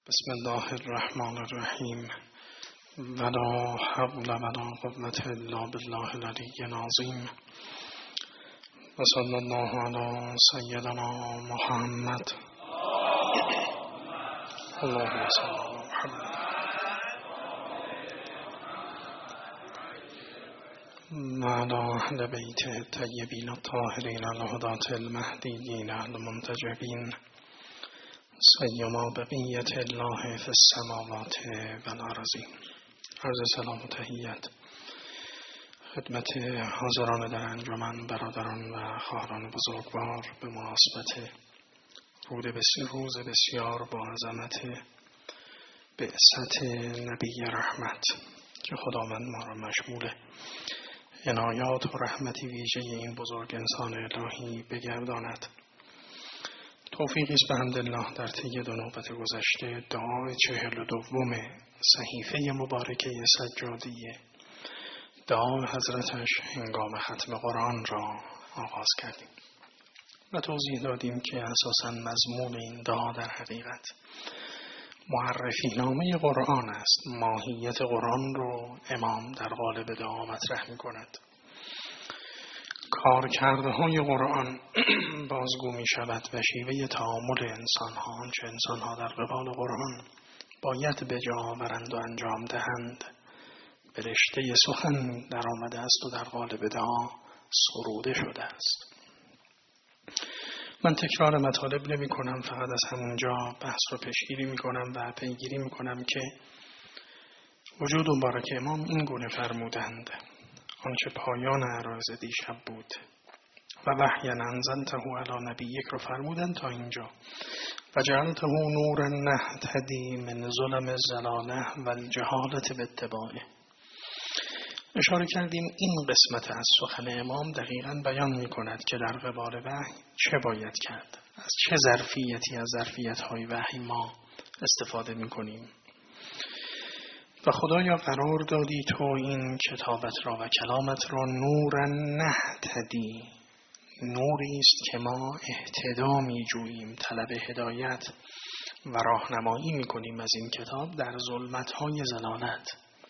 بسم الله الرحمن الرحیم ولا حول ولا قوة الا بالله العلی العظیم و صلی الله علی سیدنا محمد اللهم صل علی محمد و علی اهل بیته الطیبین الطاهرین الهداة المهدیین المنتجبین سیما بقیت الله فی السماوات و الارضین. عرض سلام و تحیت خدمت حاضران در انجمن، برادران و خواهران بزرگوار به مناسبت روز بسیار با عظمت بعثت نبی رحمت که خداوند ما را مشمول عنایات و رحمتی ویژه این بزرگ انسان الهی بگرداند. توفیقی است بحمدالله در طی 2 نوبت گذشته دعای 42 صحیفه مبارکه سجادیه، دعای حضرتش هنگام ختم قرآن را آغاز کردیم و توضیح دادیم که اساساً مضمون این دعا در حقیقت معرفی نامه قرآن است. ماهیت قرآن رو امام در قالب دعا مطرح می کند. کارکردهای قرآن بازگو می شود و شیوه تعامل انسان‌ها، آنچه انسان‌ها در قبال قرآن باید به جا آورند و انجام دهند، به رشته سخن در آمده است و در قالب دعا سروده شده است. من تکرار مطالب نمی کنم، فقط از همونجا بحث رو پیشگیری می کنم و پیگیری می کنم که وجود مبارک امام این گونه فرمودند: آنچه پایان عرایض دیشب بود و وحی انزلته علی نبیک رو فرمودن تا اینجا و جعلته نورا نهتدی من ظلم الضلاله و الجهالة باتباعه. اشاره کردیم این قسمت از سخن امام دقیقاً بیان می کند که در قبال وحی چه باید کرد، از چه ظرفیتی از ظرفیت‌های وحی ما استفاده می کنیم. و خدایا قرار دادی تو این کتابت را و کلامت را نورا نهتدی، نوری است که ما اهتدا می جوییم، طلب هدایت و راهنمایی می کنیم از این کتاب در ظلمت‌های ضلالت.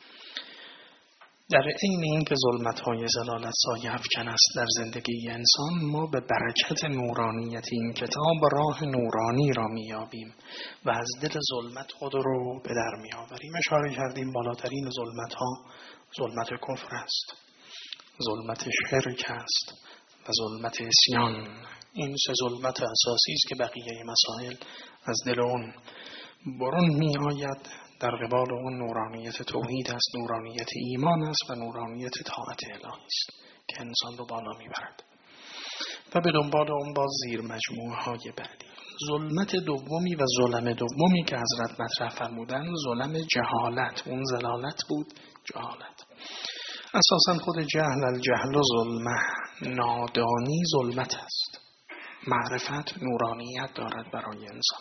در عین اینکه ظلمت‌های ضلالت سایه افکن است در زندگی انسان، ما به برکت نورانیت این کتاب راه نورانی را می‌یابیم و از دل ظلمت خود رو به در می‌آوریم. اشاره کردیم بالاترین ظلمت‌ها ظلمت کفر است، ظلمت شرک است و ظلمت عصیان. این 3 ظلمت اساسی است که بقیه مسائل از دل اون برون می‌آید. در قبال اون نورانیت توحید است، نورانیت ایمان است و نورانیت طاعت الهی است که انسان رو بالا میبرد. و به دنبال اون باز زیر مجموعه های بعدی. ظلمت دومی و ظلم دومی که حضرت مطرح فرمودن ظلم جهالت، اون ضلالت بود، جهالت. اساساً خود جهل، الجهل ظلمه، نادانی ظلمت است. معرفت نورانیت دارد برای انسان.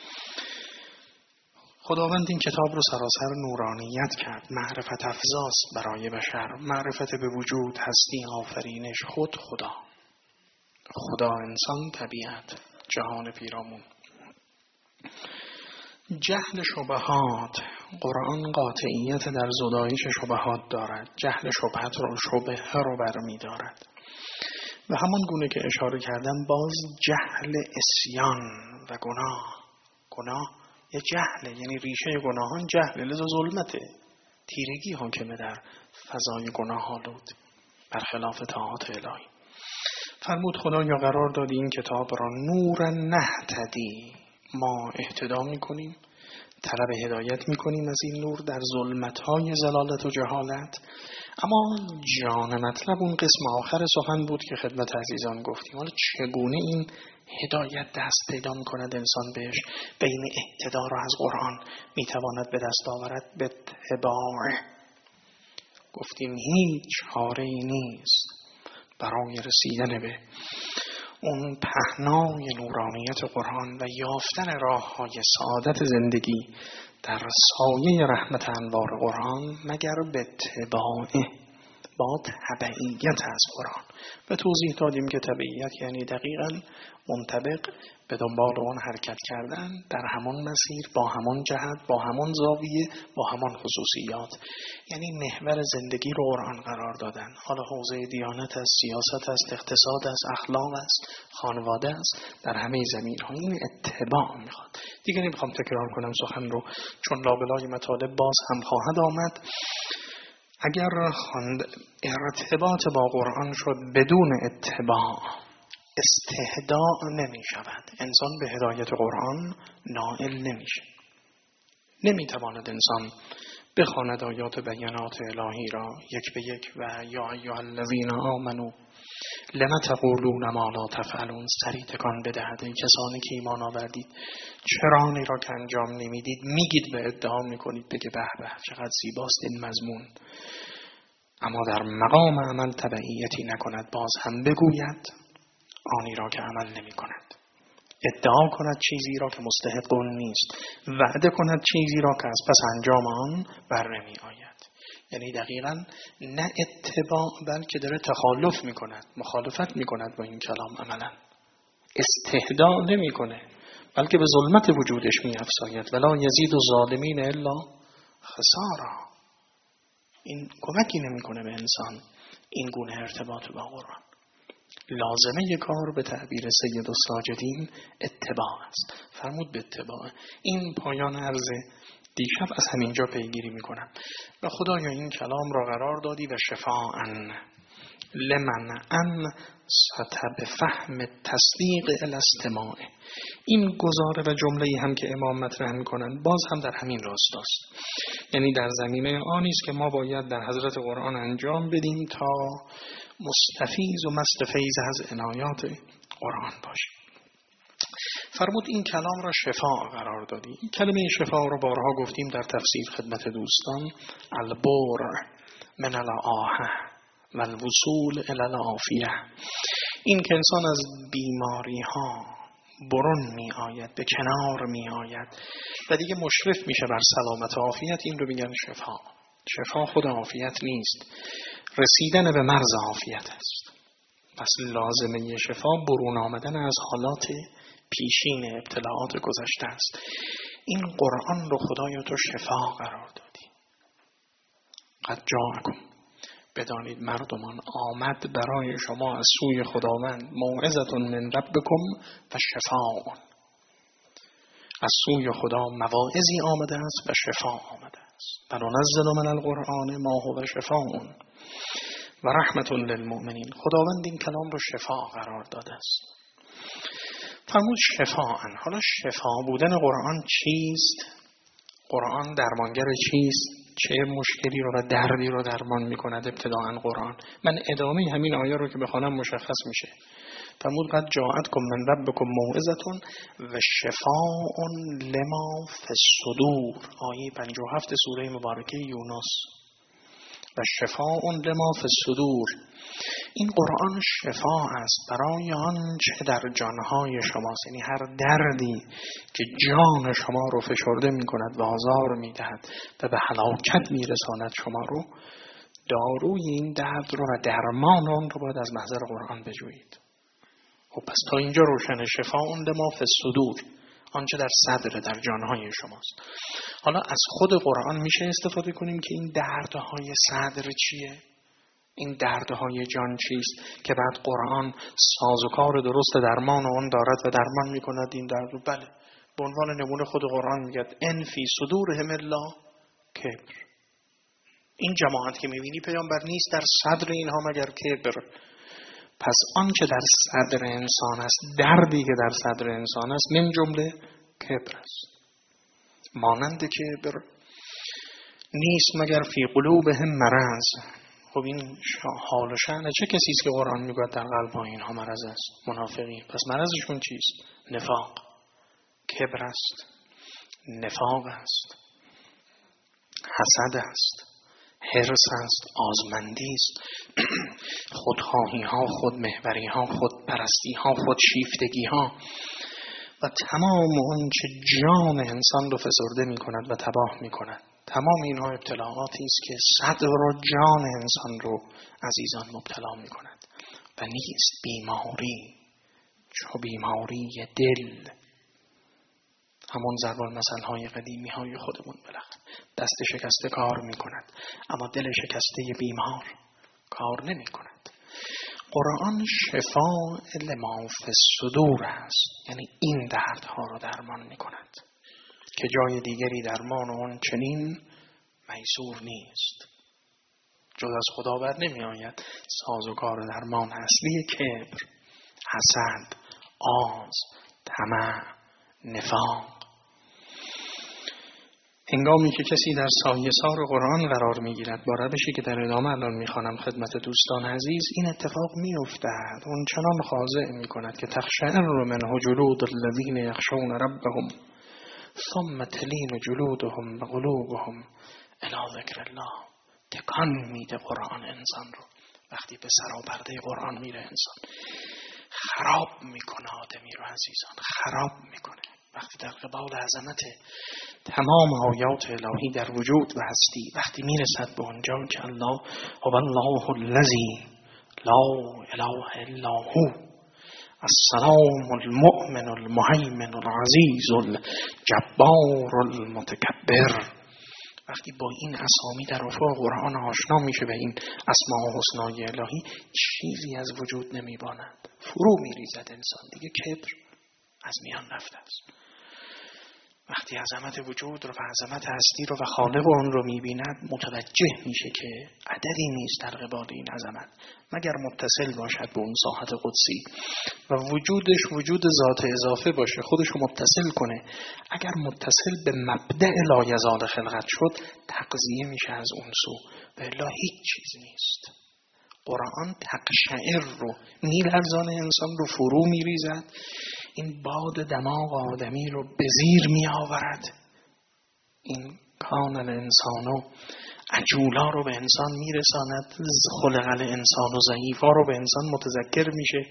خداوند این کتاب رو سراسر نورانیت کرد، معرفت افزاست برای بشر، معرفت به وجود، هستی، آفرینش، خود خدا، انسان، طبیعت، جهان پیرامون. جهل شبهات، قرآن قاطعیت در زدایش شبهات دارد، جهل شبهه رو برمی دارد و همان گونه که اشاره کردم باز جهل عصیان و گناه یه جهله، یعنی ریشه گناهان جهله، لذا ظلمته، تیرگی حاکمه در فضای گناه آلود برخلاف طاعات الهی. فرمود خدایا قرار دادی این کتاب را نورا نهتدی، ما اهتدا میکنیم، طلب هدایت میکنیم از این نور در ظلمت‌های ضلالت و جهالت. اما جان مطلب اون قسم آخر سخن بود که خدمت عزیزان گفتیم. حالا چگونه این هدایت دست پیدا میکند انسان بهش؟ بین اهتدا را از قرآن میتواند به دست آورد به اتباع. گفتیم هیچ چاره‌ای نیست برای رسیدن به اون پهنای نورانیت قرآن و یافتن راه‌های سعادت زندگی در سایه رحمت انوار قرآن مگر به اتباعه، با تبعیت از قرآن. و توضیح دادیم که تبعیت یعنی دقیقاً منطبق به دنبال اون حرکت کردن در همان مسیر، با همان جهت، با همان زاویه، با همان خصوصیات. یعنی محور زندگی رو قرآن قرار دادن. حالا حوزه دیانت است، سیاست است، اقتصاد است، اخلاق است، خانواده است، در همه زمین‌ها این اتباع میخواد. دیگه نمیخوام تکرار کنم سخن رو، چون لابلای مطالب باز هم خواهد آمد. اگر ارتباط با قرآن شد بدون اتباع، استهداء نمی شود. انسان به هدایت قرآن نائل نمیشه. نمیتواند انسان بخواند آیات بینات الهی را یک به یک و یا ایها الذین آمنوا لم تقولون ما لا تفعلون سری تکان بدهد. ای کسانی که ایمان آوردید چرا آنی را که انجام نمیدید میگید و ادعا میکنید. بگه به به چقدر زیباست این مضمون. اما در مقام عمل تبعیتی نکند، باز هم بگوید آنی را که عمل نمی کند. ادعا کند چیزی را که مستحق اون نیست، وعده کند چیزی را که از پس انجام آن بر نمی آید. یعنی دقیقاً نه اتباع، بلکه داره تخالف می کند، مخالفت می کند با این کلام. عملا استهداء نمی کنه، بلکه به ظلمت وجودش می افزاید. ولا یزید الظالمین الا خسارا. این کمکی نمی کنه به انسان این گونه ارتباط با قرآن. لازمه کار به تعبیر سید الساجدین اتباع است. فرمود به اتباع. این پایان عرض دیشب از همینجا پیگیری میکنم. و خدایا این کلام را قرار دادی و شفاعاً لمن سطب فهم تصدیق الاستماع. این گزاره و جمله‌ای هم که امام مطرح میکنن باز هم در همین راستاست. یعنی در زمینه آنیست که ما باید در حضرت قرآن انجام بدیم تا مستفیض و مستفیض از عنایات قرآن باشیم. فرمود این کلام را شفاء قرار دادی. این کلمه شفاء را بارها گفتیم در تفسیر خدمت دوستان. البر من الآهه و الوصول الی العافیه. این که انسان از بیماری ها برون می آید، به کنار می آید و دیگه مشرف میشه بر سلامت و عافیت، این رو میگن شفا. شفا خود عافیت نیست، رسیدن به مرز عافیت است. پس لازمه شفا برون آمدن از حالات پیشین ابتلاعات گذشته است. این قرآن رو خدایا تو شفا قرار دادی. قد جاءکم، بدانید مردمان آمد برای شما از سوی خداوند موعظة من ربکم و شفاء. از سوی خدا مواعظی آمده است و شفا آمده است. و ننزل من القرآن ما هو شفاء و رحمت للمؤمنین. خداوند این کلام رو شفا قرار داده است. فرمود شفاء. حالا شفا بودن قرآن چیست؟ قرآن درمانگر چیست؟ چه مشکلی رو و دردی رو درمان میکند ابتداءً قرآن؟ من ادامه همین آیه رو که بخوانم مشخص میشه. فرمود قد جاءتکم من ربکم موعظة و شفاء لما فی الصدور. آیه 57 سوره مبارکه یونس. و شفاء لما فی الصدور. این قرآن شفا است برای آنچه در جانهای شماست. یعنی هر دردی که جان شما رو فشرده می کند و آزار می دهد و به هلاکت می رساند شما رو، داروی این درد رو و درمان آن رو باید از محضر قرآن بجویید. خب پس تا اینجا روشن. شفاء لما فی الصدور، آنچه در صدر، در جانهای شماست. حالا از خود قرآن میشه استفاده کنیم که این دردهای صدر چیه؟ این دردهای جان چیست؟ که بعد قرآن سازوکار درست درمان آن دارد و درمان میکند این درد رو. بله، به عنوان نمونه خود قرآن میگه ان فی صدورهم الا کبر. این جماعت که میبینی پیامبر نیست در صدر اینها مگر کبر. پس آنچه در صدر انسان است، دردی که در صدر انسان است، من جمله کبر است. مانند کبر نیست مگر فی قلوبهم مرض. خب این حال و شأن چه کسی است که قرآن میگه در قلب اینها مرض است؟ منافقین. پس مرضشون چیست؟ نفاق، کبر است، نفاق است، حسد است، حرص است، آزمندی است، خودخواهی ها، خودمحوری ها، خودپرستی ها، خودشیفتگی ها و تمام اون چه جان انسان رو فسرده می کند و تباه می کند. تمام اینها ابتلاعاتی است که صدر و جان انسان رو عزیزان مبتلا می کند و نیست بیماری چو بیماری دل. همون ضرب المثل های قدیمی های خودمون بالاخره دست شکسته کار می کند اما دل شکسته بیمار کار نمی کند. قرآن شفاء لما فی الصدور است، یعنی این دردها رو درمان می کند که جای دیگری درمان اون چنین میسور نیست. جز از خدا بر نمی آید سازوکار درمان اصلی کبر، حسد، آز، طمع، نفاق. هنگامی که کسی در سایه سار قرآن قرار میگیرد با روشی که در ادامه الان میخوانم خدمت دوستان عزیز، این اتفاق میافتد. اون چنان خاضع میکند که تخشعر منه جلود الذین یخشون ربهم ثم تلین جلودهم و قلوبهم الی ذکر الله. تکان میده قرآن انسان رو. وقتی به سراپرده قرآن میره انسان خراب میکنه آدمی رو عزیزان، خراب میکنه. وقتی در قبال عظمت تمام آیات الهی در وجود و هستی وقتی میرسد به اونجا که الله هو الله الذی لا اله الا هو السلام المؤمن المهیمن العزیز الجبار المتکبر، وقتی با این اسامی در افق قرآن آشنا میشه به این اسماء و حسنای الهی، چیزی از وجود نمیباند، فرو میریزد انسان. دیگه کبر از میان رفته است. وقتی عظمت وجود رو و عظمت هستی رو و خالق اون رو میبیند متوجه میشه که عددی نیست در قبال این عظمت مگر متصل باشد به اون ساحت قدسی و وجودش وجود ذات اضافه باشه، خودش رو متصل کنه. اگر متصل به مبدأ لایزال خلقت شد تغذیه میشه از اون سو و الا هیچ چیز نیست. قرآن تقشعر رو میلرزانه، انسان رو فرو میریزد، این باد دماغ آدمی رو به زیر می آورد. این کان الانسانو عجولا رو به انسان می رساند، خلق الانسان و ضعیفا رو به انسان متذکر میشه.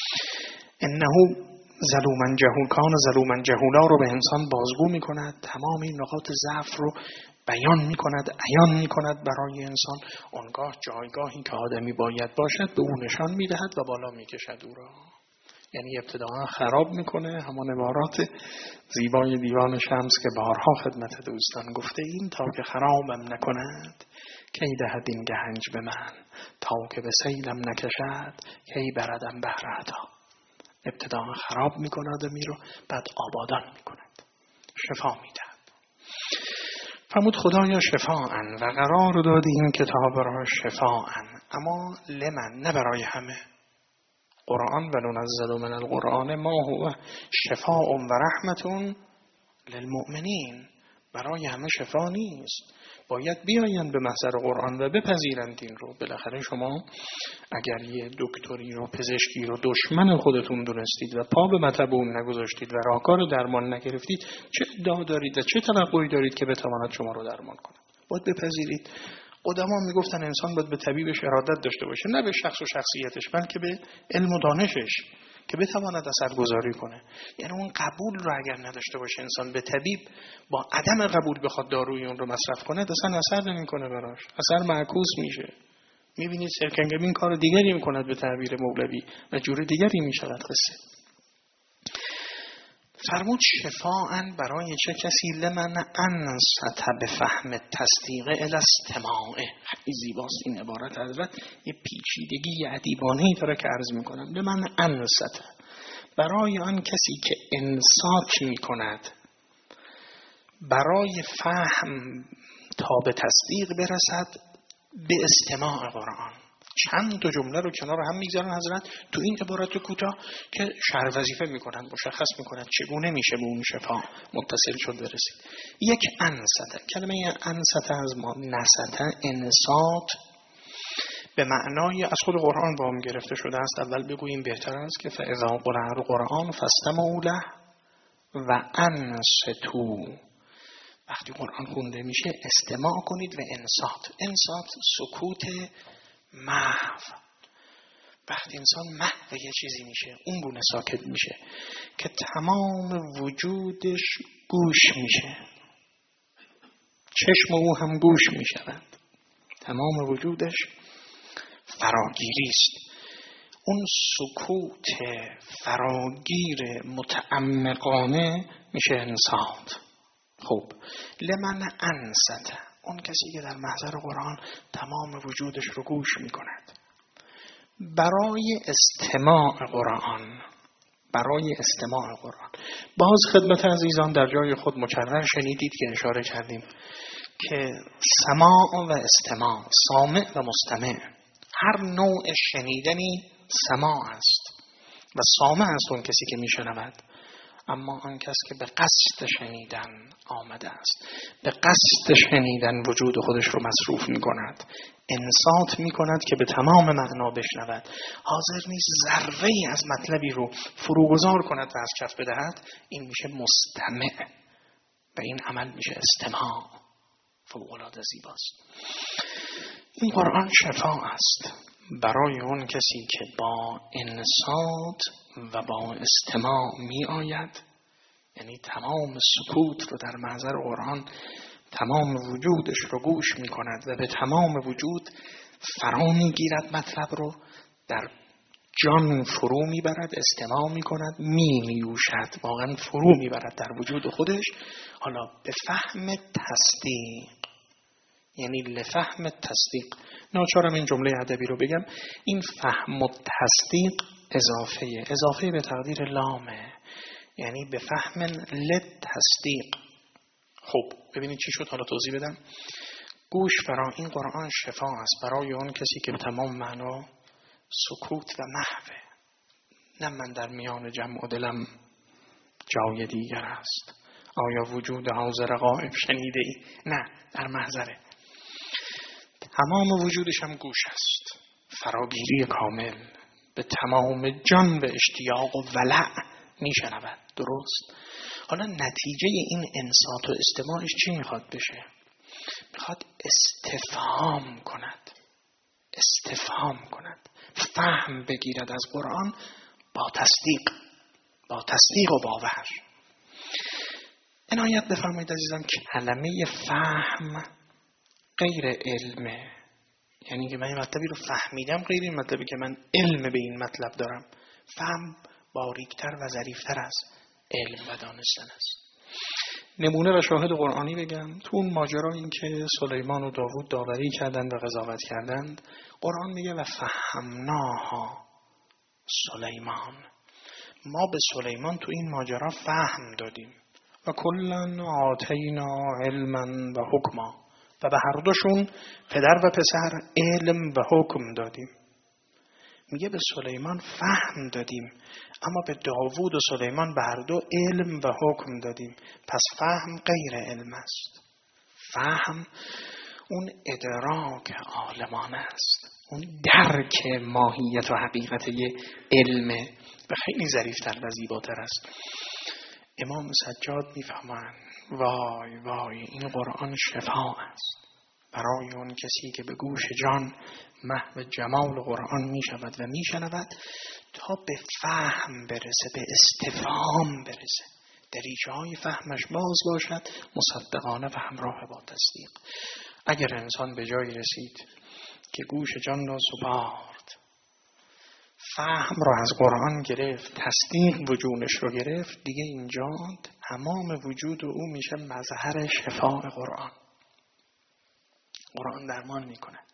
انه ظلوما جهول، کان ظلوما جهولا رو به انسان بازگو می کند. تمام این نقاط ضعف رو بیان می کند، عیان می کند برای انسان. اونگاه جایگاهی که آدمی باید باشد به او نشان می دهد و بالا می کشد او را. یعنی ابتداء خراب میکنه. همون عبارات زیبای دیوان شمس که بارها خدمت دوستان گفته این تا که خرابم نکند کی دهد این گنج به من، تا که به سیلم نکشد کی بردم بهر عطا. ابتداء خراب میکنه آدمی رو، بعد آبادان میکند، شفا میدهد. فرمود خدایا شفاعن و قرار دادی این کتاب را شفاعن، اما لمن، نه برای همه. قرآن و ننزل من القرآن ما هو شفاء و رحمت للمؤمنین، برای همه شفا نیست. باید بیاین به محضر قرآن و بپذیرند این رو. بالاخره شما اگر یه دکتری رو، پزشکی رو دشمن خودتون دونستید و پا به مطب اون نگذاشتید و راهکار درمان نگرفتید، چه ادعا دارید و چه توقعی دارید که بتواند شما رو درمان کنه؟ باید بپذیرید. قدما میگفتن انسان باید به طبیبش ارادت داشته باشه، نه به شخص و شخصیتش، بلکه به علم و دانشش که بتواند اثرگذاری کنه. یعنی اون قبول رو اگر نداشته باشه انسان به طبیب، با عدم قبول بخواد داروی اون رو مصرف کنه، اصلا اثر نمیکنه براش، اثر معکوس میشه. میبینید سرکنگبین کار دیگری میکند به تعبیر مولوی و جور دیگری میشود قصه. فرمود شفاعن برای چه کسی؟ لمن انصت به فهم تصدیق الاستماع. خیلی زیباست این عبارت حضرت، یه پیچیدگی ادیبانه‌ای داره که عرض میکنم. لمن انصت، برای آن کسی که انصات میکند برای فهم تا به تصدیق برسد به استماع قرآن. چند تا جمله رو کنار هم میگذارن حضرت تو این عبارت کوتاه که شرح وظیفه میکنن، مشخص میکنن چگونه میشه به اون شفا متصل شد برسید. یک انصت، کلمه انصت از ما نصت، انصات به معنای از خود قرآن وام گرفته شده است. اول بگوییم بهتر است که فاذا قرأ القرآن فاستمعوا له و انصتوا. وقتی قرآن خونده میشه استماع کنید و انصات. انصات سکوت محو. وقتی انسان محو یه چیزی میشه اون گونه ساکت میشه که تمام وجودش گوش میشه. چشم او هم گوش می شود. تمام وجودش فراگیری است. اون سکوت فراگیر متعمقانه میشه انصات. خب لمن انصت، اون کسی که در محضر قرآن تمام وجودش رو گوش میکند برای استماع قرآن. باز خدمت عزیزان در جای خود مکرر شنیدید که اشاره کردیم که سماع و استماع، سامع و مستمع، هر نوع شنیدنی سماع است و سامع است اون کسی که میشنود. اما آن کس که به قصد شنیدن آمده است، به قصد شنیدن وجود خودش رو مصروف می کند، انصات می کند که به تمام معنا بشنود، حاضر نیست ذره‌ای از مطلبی رو فروگذار کند و از کف بدهد، این میشه مستمع و این عمل میشه استماع. فوق‌العاده زیباست. این قرآن شفا است برای اون کسی که با انصات و با استماع می آید، یعنی تمام سکوت رو در محضر قرآن تمام وجودش رو گوش می کند و به تمام وجود فرا می گیرد، مطلب رو در جان فرو می برد، استماع می کند، می نیوشد، واقعا فرو می برد در وجود خودش. حالا به فهم تصدیق، یعنی لفهم تصدیق، ناچارم این جمله ادبی رو بگم، این فهم و تصدیق اضافه به تقدیر لامه، یعنی به فهم لتصدیق. خب ببینید چی شد، حالا توضیح بدم. گوش برای این قرآن شفا است برای اون کسی که به تمام معنا سکوت و محوه. نه من در میان جمع و دلم جای دیگر است، آیا وجود حاضر غائب شنیده ای؟ نه، در محضره، تمام وجودش هم گوش است، فراگیری کامل، به تمام جان و اشتیاق و ولع می شنود. درست؟ حالا نتیجه این انصات و استماعش چی میخواد بشه؟ میخواد استفهام کند، فهم بگیرد از قرآن با تصدیق و باور. عنایت بفرمایید عزیزان، کلمه فهم غیر علمه، یعنی که من این مطلبی رو فهمیدم غیر این مطلبی که من علم به این مطلب دارم. فهم باریکتر و ظریفتر از علم و دانستن است. نمونه و شاهد قرآنی بگم. تو اون ماجرا این که سلیمان و داوود داوری کردند و قضاوت کردند، قرآن میگه و فهمناها سلیمان، ما به سلیمان تو این ماجرا فهم دادیم و کلاً آتینا علما و حکما، و به هر دوشون پدر و پسر علم و حکم دادیم. میگه به سلیمان فهم دادیم، اما به داوود و سلیمان به هر دو علم و حکم دادیم. پس فهم غیر علم است. فهم اون ادراک عالمانه است، اون درک ماهیت و حقیقت یه علمه و خیلی ظریفتر و زیباتر است. امام سجاد میفهمند وای این قرآن شفا است برای اون کسی که به گوش جان محو جمال قرآن می شود و می شنود تا به فهم برسه، به استفهام برسه، دریچه های فهمش باز باشد، مصدقانه و همراه با تصدیق. اگر انسان به جایی رسید که گوش جان را سپارد، فهم را از قرآن گرفت، تصدیق وجودش رو گرفت، دیگه اینجا تمام وجود او میشه مظهر شفاء قرآن. قرآن درمان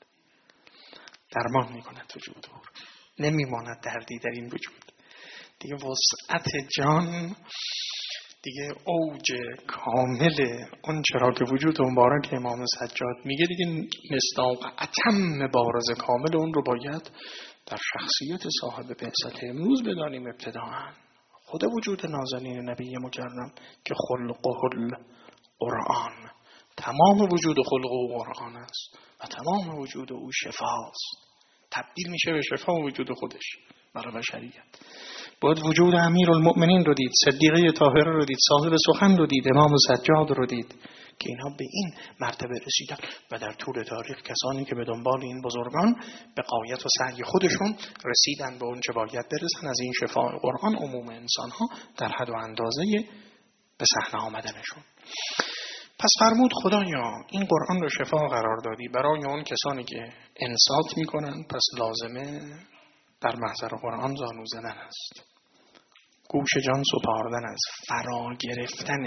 میکند وجود او. نمیماند دردی در این وجود. دیگه وسعت جان، دیگه اوج کامل اون چرا که وجود مبارک امام سجاد میگه، دیگه مصداق اتم بارز کامل اون رو باید در شخصیت صاحب بعثت امروز بدانیم. ابتداءً خود وجود نازنین نبی مکرم که خلقه القرآن، تمام وجود خلق او قرآن است و تمام وجود او شفاست. تبدیل میشه به شفا وجود خودش برای بشریت. باید وجود امیرالمؤمنین رو دید، صدیقه طاهره رو دید، صاحب سخن رو دید، امام سجاد رو دید که اینها به این مرتبه رسیدن و در طول تاریخ کسانی که به دنبال این بزرگان به غایت و سعی خودشون رسیدن به اون چه باید برسن از این شفاء قرآن، عموم انسان ها در حد و اندازه به صحنه آمدنشون. پس فرمود خدایا این قرآن رو شفا قرار دادی برای اون کسانی که انصات میکنن، پس لازمه در محضر قرآن زانو زدن است، گوش جان سپاردن است، فرا گرفتن،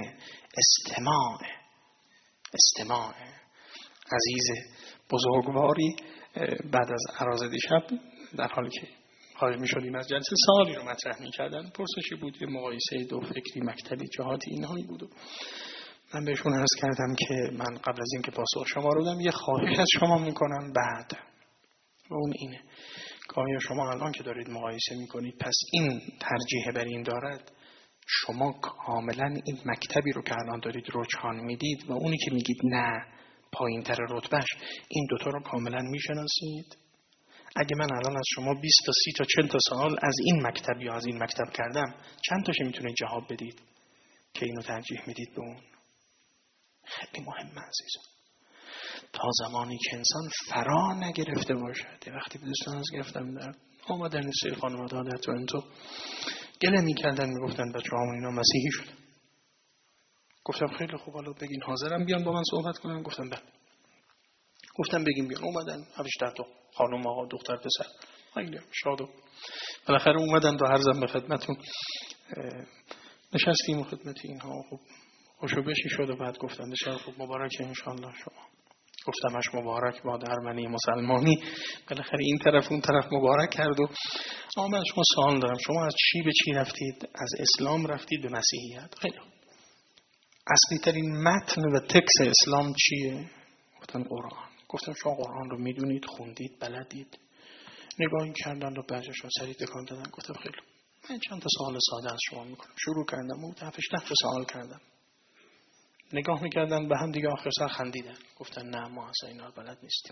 استماع. عزیز بزرگواری بعد از عراض دیشب در حالی که خارج می شدیم از جلسه سوالی رو مطرح می کردن. پرسشی بود، یه مقایسه دو فکری مکتبی جهاتی اینهایی بود و من بهشون عرض کردم که من قبل از اینکه پاسخ شما رو بدم یه خواهش از شما میکنم بعد و اون اینه که آیا شما الان که دارید مقایسه میکنید پس این ترجیح بر این دارد شما کاملا این مکتبی رو که الان دارید رجحان میدید و اونی که میگید نه پایین تر رتبهش، این دوتا رو کاملا میشناسید؟ اگه من الان از شما 20 تا 30 تا 40 تا سوال از این مکتب یا از این مکتب کردم، چند تاشه میتونید جواب بدید که اینو ترجیح میدید به اون؟ خیلی مهمه عزیزان. تا زمانی که انسان فرا نگرفته باشد. وقتی به دوستان از گرفتم در آمدن سه خانواده در تورنتو گله میکردن، میگفتن بچه همون اینا مسیحی شد. گفتم خیلی خوب، حالا بگین حاضرم بیان با من صحبت کنن؟ گفتم بله. گفتم بگین بیان. اومدن 7-8 تا خانم آقا دختر پسر، خیلی شاد و بالاخره اومدن و عرضم به خدمتون نشستیم و خدمت اینها خوب خوشو بشی شد و بعد گفتن بسیار خوب مبارکه انشالله شما. گفتمش مبارک باد ارمنی مسلمانی، بالاخره این طرف اون طرف مبارک کرد و من شما سوال دارم، شما از چی به چی رفتید؟ از اسلام رفتید به مسیحیت. خیلی اصلی ترین متن و تکست اسلام چیه؟ گفتن قرآن. گفتم شما قرآن رو میدونید، خوندید، بلدید؟ نگاهی کردن و بعضیشون سری تکان دادن. گفتم خیلی من چند تا سوال ساده از شما میکنم. شروع کردم و 7-8 تا سوال کردم. نگاه میکردن به هم دیگه، آخر سر خندیدن. گفتن نه ما اصلا اینا رو بلد نیستیم.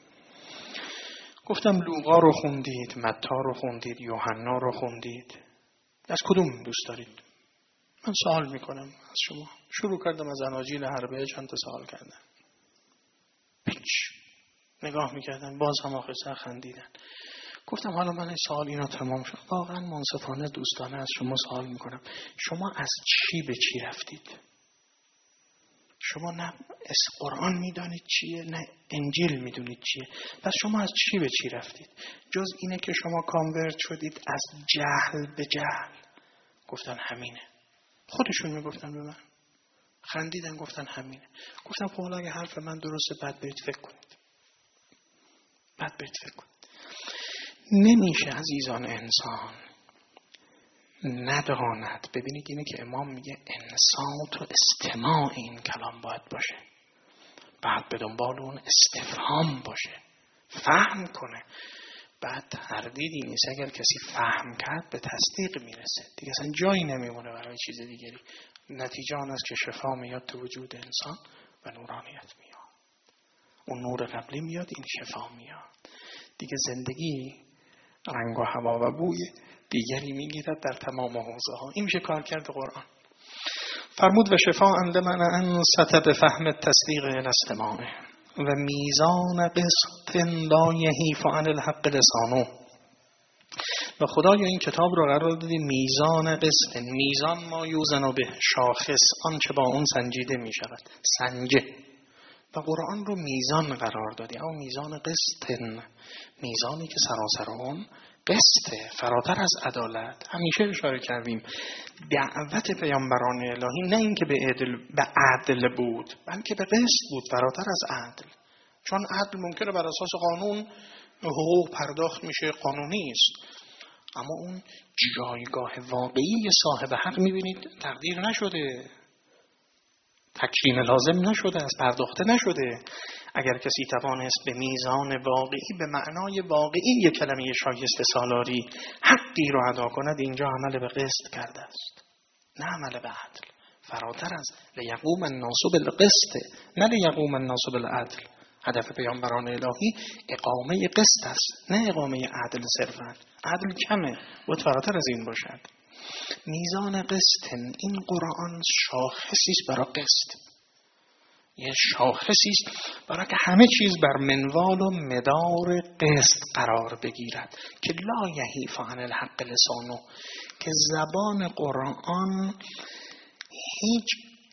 گفتم لوقا رو خوندید، متی رو خوندید، یوحنا رو خوندید، از کدوم دوست دارید؟ من سوال میکنم از شما. شروع کردم از اناجیل حربه چند تا سوال کردن. پیچ. نگاه میکردن باز هم آخر سر خندیدن. گفتم حالا من این سوال اینا تمام شد. واقعا منصفانه دوستانه از شما سوال میکنم، شما از چی به چی رفتید؟ شما نه قرآن میدانید چیه، نه انجیل میدونید چیه. پس شما از چی به چی رفتید؟ جز اینه که شما کانورت شدید از جهل به جهل. گفتن همینه. خودشون میگفتن به من. خندیدن گفتن همینه. گفتم خب اگه حرف من درسته بعد برید فکر کنید. نمیشه عزیزان انسان نداند. ببینید اینه که امام میگه انصات و استماع این کلام باید باشه، بعد به دنبال اون استفهام باشه، فهم کنه. بعد تردیدی نیست، اگر کسی فهم کرد به تصدیق میرسه دیگه، اصلا جایی نمیمونه برای چیز دیگری. نتیجه آن است که شفا میاد تو وجود انسان و نورانیت میاد. اون نور قبلی میاد، این شفا میاد دیگه. زندگی رنگ و هوا و بوی دیگری میگیرد در تمام حوزه ها. این میشه کار کرد قرآن. فرمود و شفا اندمن ان سطح فهم تصدیق الاستماع و میزان قسط لا یحیف عن الحق لسانه. و خدایا این کتاب رو قرار دادی میزان قسط. میزان ما یوزن به شاخص، آنچه با اون سنجیده می شود، سنجه. و قرآن رو میزان قرار دادی، اما میزان قسط، میزانی که سراسر اون قسطه، فراتر از عدالت. همیشه اشاره کردیم دعوت پیامبران الهی نه اینکه به عدل بود، بلکه به قسط بود، فراتر از عدل. چون عدل ممکنه بر اساس قانون حقوق پرداخت میشه، قانونی است، اما اون جایگاه واقعی صاحب حق میبینید تقدیر نشده، تکریم لازم نشده، از پرداخته نشده. اگر کسی توانست به میزان واقعی، به معنای واقعی کلمه شایسته سالاری حقی رو ادا کند، اینجا عمل به قسط کرده است، نه عمل به عدل. فراتر از لیقوم الناس بالقسط، نه لیقوم الناس بالعدل. هدف پیامبران الهی اقامه قسط است، نه اقامه عدل صرفا. عدل کمه و فراتر از این باشد. میزان قسط، این قرآن شاخصی است برای قسط، یه شاخصی است برای که همه چیز بر منوال و مدار قسط قرار بگیرد که لا یحیف عن الحق لسانه، که زبان قرآن هیچ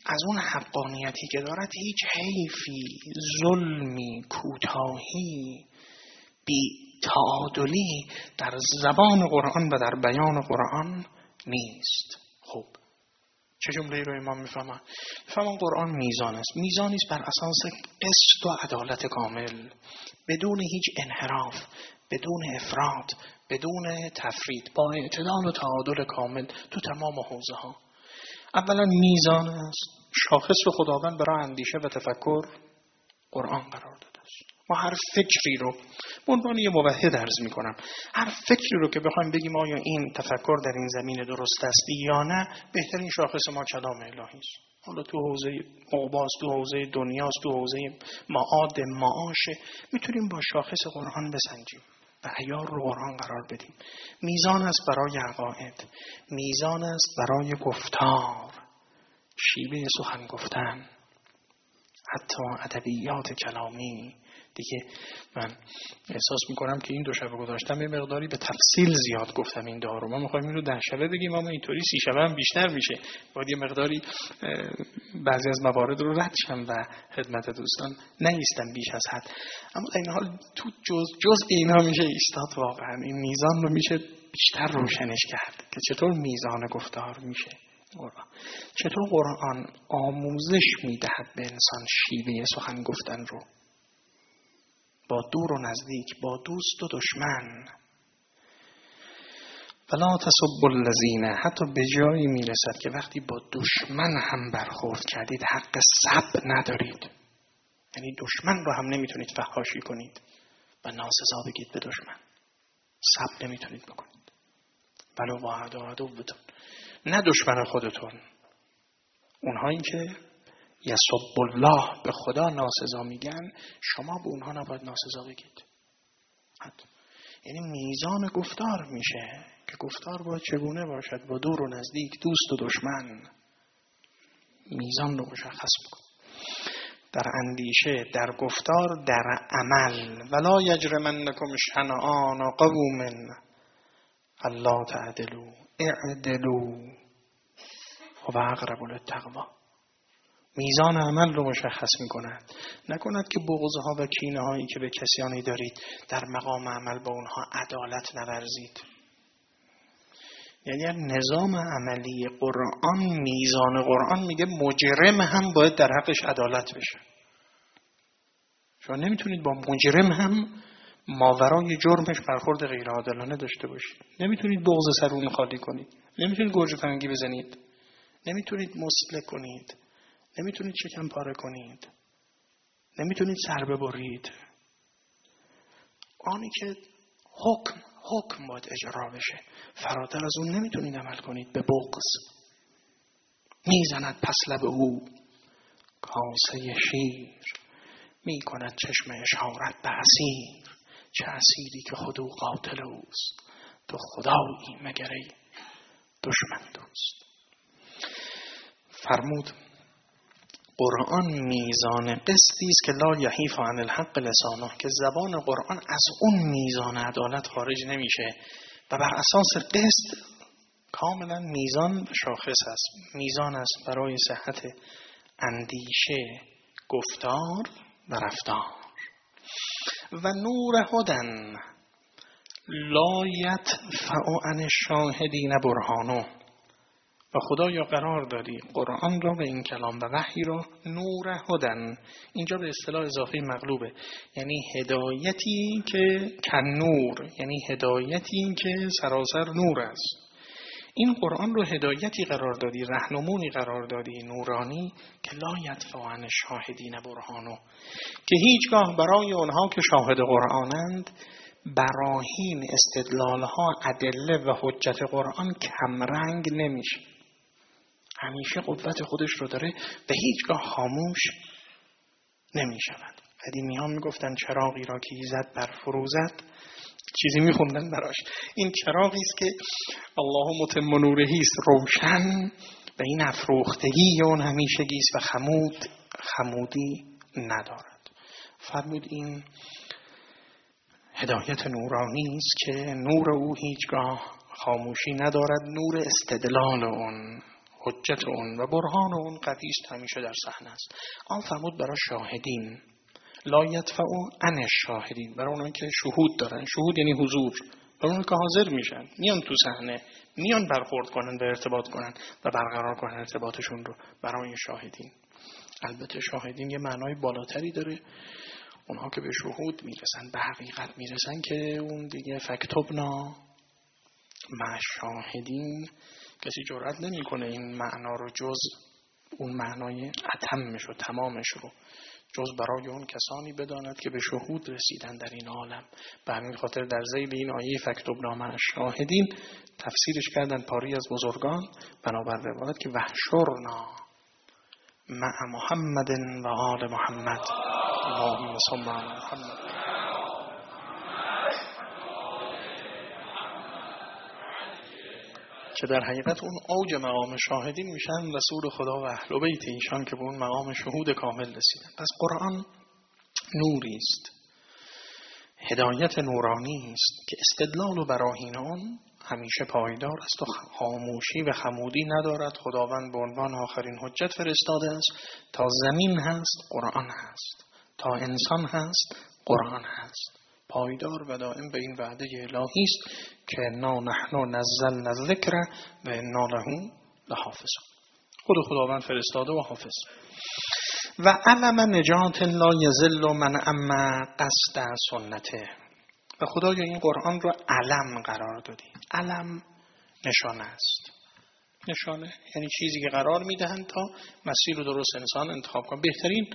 از اون حقانیتی که دارد هیچ حیفی، ظلمی، کوتاهی، بی تعادلی در زبان قرآن و در بیان قرآن نیست. خب چه جمله رو امام میفهمن؟ میفهمن قرآن میزان است. میزانی است بر اساس قسط و عدالت کامل، بدون هیچ انحراف، بدون افراط، بدون تفرید، با اعتدال و تعادل کامل تو تمام حوزه ها. اولا میزان است. شاخص خداوند برای اندیشه و تفکر قرآن قرار داده است. ما هر فکری رو به عنوان یه موحد عرض میکنم، هر فکری رو که بخوایم بگیم آیا این تفکر در این زمینه درست است یا نه، بهترین شاخص ما کلام الهی است. حالا تو حوزه عقباست، تو حوزه دنیاست، تو حوزه معاد معاشه، میتونیم با شاخص قرآن بسنجیم و عیار رو قرآن قرار بدیم. میزان است برای عقاید، میزان است برای گفتار، شیوه سخن گفتن، حتی ادبیات کلامی. دیگه من احساس میکنم که این 2 شبه گذاشتم یه مقداری به تفصیل زیاد گفتم این دارو. ما میخوایم این رو 10 شبه بگیم، اما اینطوری 30 شبه هم بیشتر میشه. باید یه مقداری بعضی از موارد رو رد شم و خدمت دوستان نیستم بیش از حد. اما در این حال تو جزء اینا میشه ایستاد. واقعا این میزان رو میشه بیشتر روشنش کرد که چطور میزان گفتار میشه. چطور قرآن آموزش میدهد به انسان شیوه سخن گفتن رو، با دور و نزدیک، با دوست و دشمن. فلا تسبوا الذین، حتی به جایی میرسد که وقتی با دشمن هم برخورد کردید حق سب ندارید. یعنی دشمن رو هم نمیتونید فحاشی کنید و ناسزا بگید به دشمن. سب نمیتونید بکنید. ولو با عدوتون، نه دشمن خودتون، اونهایی که یسب الله به خدا ناسزا میگن، شما به اونها نباید ناسزا بگید. یعنی میزان گفتار میشه که گفتار باید چگونه باشد، با دور و نزدیک، دوست و دشمن. میزان رو مشخص کن در اندیشه، در گفتار، در عمل. ولا یجرمنکم شنآن قوم الا تعدلوا اعدلوا هو اقرب للتقوی. میزان عمل رو مشخص می‌کند. نکند که بغض‌ها و کینه‌هایی که به کسانی دارید در مقام عمل با اونها عدالت نورزید. یعنی نظام عملی قرآن، میزان قرآن میگه مجرم هم باید در حقش عدالت بشه. شما نمیتونید با مجرم هم ماورای جرمش برخورد غیر عادلانه داشته باشید. نمیتونید بغض سرونی خالی کنید. نمیتونید گرج فرنگی بزنید. نمیتونید مسله کنید. نمیتونید شکم پاره کنید. نمیتونید سر ببرید. آنی که حکم باید اجرا بشه، فراتر از اون نمیتونید عمل کنید. به بغض میزند پس لب او کاسه شیر، میکند چشم اشارت به اسیر. چه اسیری که خودو قاتل اوست، تو خدایی مگر ای دشمن دوست. فرمود قرآن میزان قسطی است که لا یحیف عن الحق لسانه، که زبان قرآن از اون میزان عدالت خارج نمیشه و بر اساس قسط کاملا میزان و شاخص است. میزان است برای صحت اندیشه، گفتار و رفتار. و نور هدن لا یدفع عن الشاهدین برهانه. و خدایا قرار دادی قرآن را و این کلام و وحی را نور هدن. اینجا به اصطلاح اضافه مغلوبه، یعنی هدایتی که کنور، یعنی هدایتی که سراسر نور است. این قرآن رو هدایتی قرار دادی، راهنمایی قرار دادی، نورانی، که لا یدفع عن الشاهدین برهانه، که هیچگاه برای اونها که شاهد قرآنند براهین، استدلالها، ادله و حجت قرآن کمرنگ نمیشه. همیشه قوت خودش رو داره و هیچگاه خاموش نمیشود. قدیمی ها میگفتن چراغی را که ایزد بر فروزد، چیزی میخوندن براش. این چراغی است که الله متم نورهی است، روشن، و این افروختگی اون همیشگی است و خمودی ندارد. فرمود این هدایت نورانی است که نور او هیچگاه خاموشی ندارد. نور استدلال اون، حجت اون و برهان اون قوی است، همیشه در صحنه است. آن فرمود برای شاهدین، لا یدفعوا عن الشاهدین، برای اونایی که شهود دارن. شهود یعنی حضور، برای اونایی که حاضر میشن، میان تو صحنه، میان برخورد کنن و ارتباط کنن و برقرار کنن ارتباطشون رو. برای شاهدین، البته شاهدین یه معنای بالاتری داره، اونها که به شهود میرسن، به حقیقت میرسن، که اون دیگه فکتبنا مع شاهدین کسی جرئت نمیکنه این معنا رو جز اون معنای اتمش و تمامش رو جز برای اون کسانی بداند که به شهود رسیدن در این عالم. به همین خاطر در ذیل این آیه فکتبنا مع شاهدین تفسیرش کردن پاری از بزرگان بنابر روایت که وحشرنا مع محمد و آل محمد، اللهم صل علی محمد. که در حقیقت اون اوج مقام شاهدین میشن رسول خدا و اهل بیت ایشان که به اون مقام شهود کامل رسیدن. پس قرآن نوری است، هدایت نورانی است که استدلال و براهین آن همیشه پایدار است و خاموشی و خمودی ندارد. خداوند به عنوان آخرین حجت فرستاده است. تا زمین هست قرآن هست، تا انسان هست قرآن هست، پایدار و دائم به این وعده الهی است که انا نحن نزلنا الذکر و انا له لحافظون. خود خداوند فرستاده و حافظ. و علم نجات لا یضل من اما قصد سنته. و خدایا این قرآن رو علم قرار دادی. علم نشانه است. نشانه یعنی چیزی که قرار میدهند تا مسیر رو درست انسان انتخاب کنه. بهترین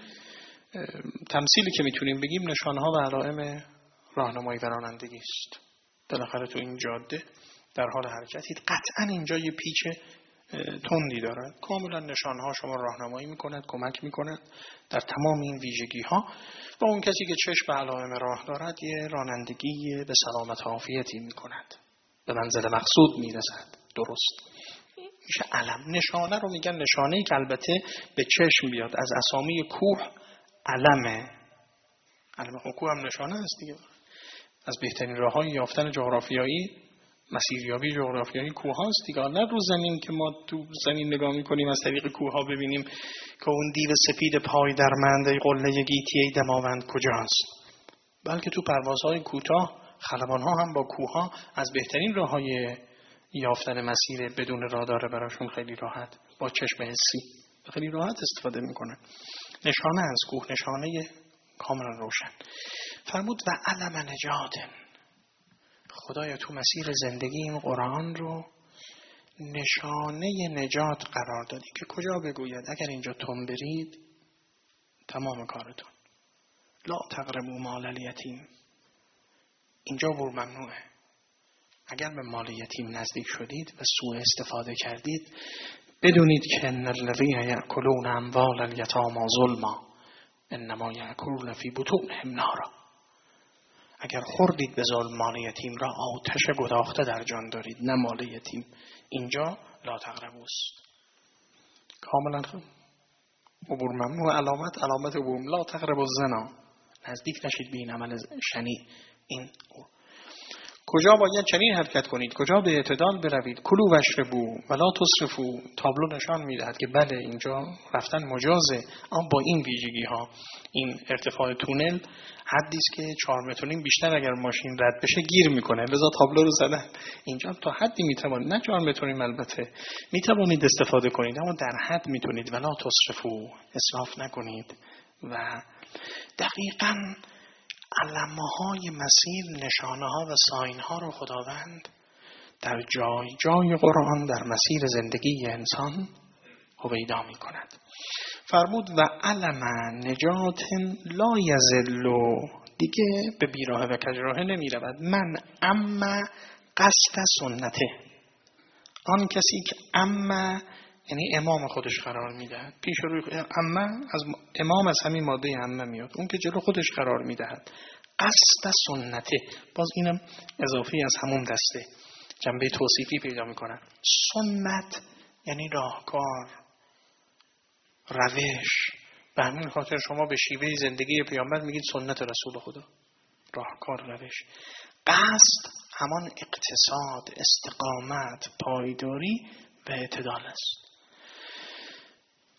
تمثیلی که میتونیم بگیم نشانه ها و علائم راهنمایی و رانندگی است. بالاخره تو این جاده در حال حرکتید، قطعا اینجا یه پیچ تندی دارد. کاملا نشانه ها شما راهنمایی میکند، کمک میکند در تمام این ویژگی ها. و اون کسی که چشم به علائم راه دارد یه رانندگی به سلامت و عافیتی میکند، به منزل مقصود میرسد. درست میشه علم. نشانه رو میگن نشانه‌ای که البته به چشم بیاد. از اسامی کوه علمه. علم کوه هم نشانه است دیگه. از بهترین راه‌های یافتن جغرافیایی، مسیریابی جغرافیایی کوه‌هاست دیگه. نه رو زمین که ما تو زمین نگاه می‌کنیم از طریق کوه‌ها ببینیم که اون دیو سپید پای درمنده قله گیتی دماوند کجاست، بلکه تو پروازهای کوتاه خلبان‌ها هم با کوه‌ها از بهترین راه‌های یافتن مسیر بدون رادار براشون خیلی راحت با چشم حسی خیلی راحت استفاده می‌کنن. نشانه از کوه، نشانه کاملا روشن. فرمود و علم نجات. خدایا تو مسیر زندگی این قرآن رو نشانه نجات قرار دادی که کجا بگوید اگر اینجا تون برید تمام کارتون. لا تقربوا مال الیتیم، اینجا ور ممنوعه. اگر به مال یتیم نزدیک شدید و سوء استفاده کردید بدونید که ان الذین یأکلون اموال الیتامی ظلما انما یأکلون فی بطونهم نارا. اگر خوردید به ظلم مال یتیم را آتش گداخته در جان دارید، نه مال یتیم. اینجا لا تقربوست. کاملا عبور ممنوع. علامت عبور. لا تقربوا الزنا، نزدیک نشید به این عمل شنیع. این کجا باید چنین حرکت کنید، کجا به اعتدال بروید. کلوا واشربوا ولا تسرفوا. تابلو نشان میدهد که بله اینجا رفتن مجازه، اما با این ویژگی ها. این ارتفاع تونل حدی است که 4 متر بیشتر اگر ماشین رد بشه گیر میکنه، لذا تابلو رو زدن. اینجا تا حدی میتوانید، نه 4 متر البته میتوانید استفاده کنید، اما در حد میتونید. ولا تسرفوا، اسراف نکنید. و دقیقاً علامه های مسیر، نشانه ها و ساین ها رو خداوند در جای جای قرآن در مسیر زندگی انسان هویدا می کند. فرمود و علم نجات لا یضل، دیگه به بیراه و کجراهه نمی رود. من اما قصد سنته، آن کسی که اما یعنی امام خودش قرار میدهد. پیش روی اما از امام از همین ماده اما میاد، اون که جلو خودش قرار میدهد. قصد سنته، باز اینم اضافی از همون دسته، جنبه توصیفی پیدا میکنن. سنت یعنی راهکار، روش. به همین خاطر شما به شیوه زندگی پیامبر میگید سنت رسول خدا، راهکار، روش. قصد همان اقتصاد، استقامت، پایداری و اعتدال است.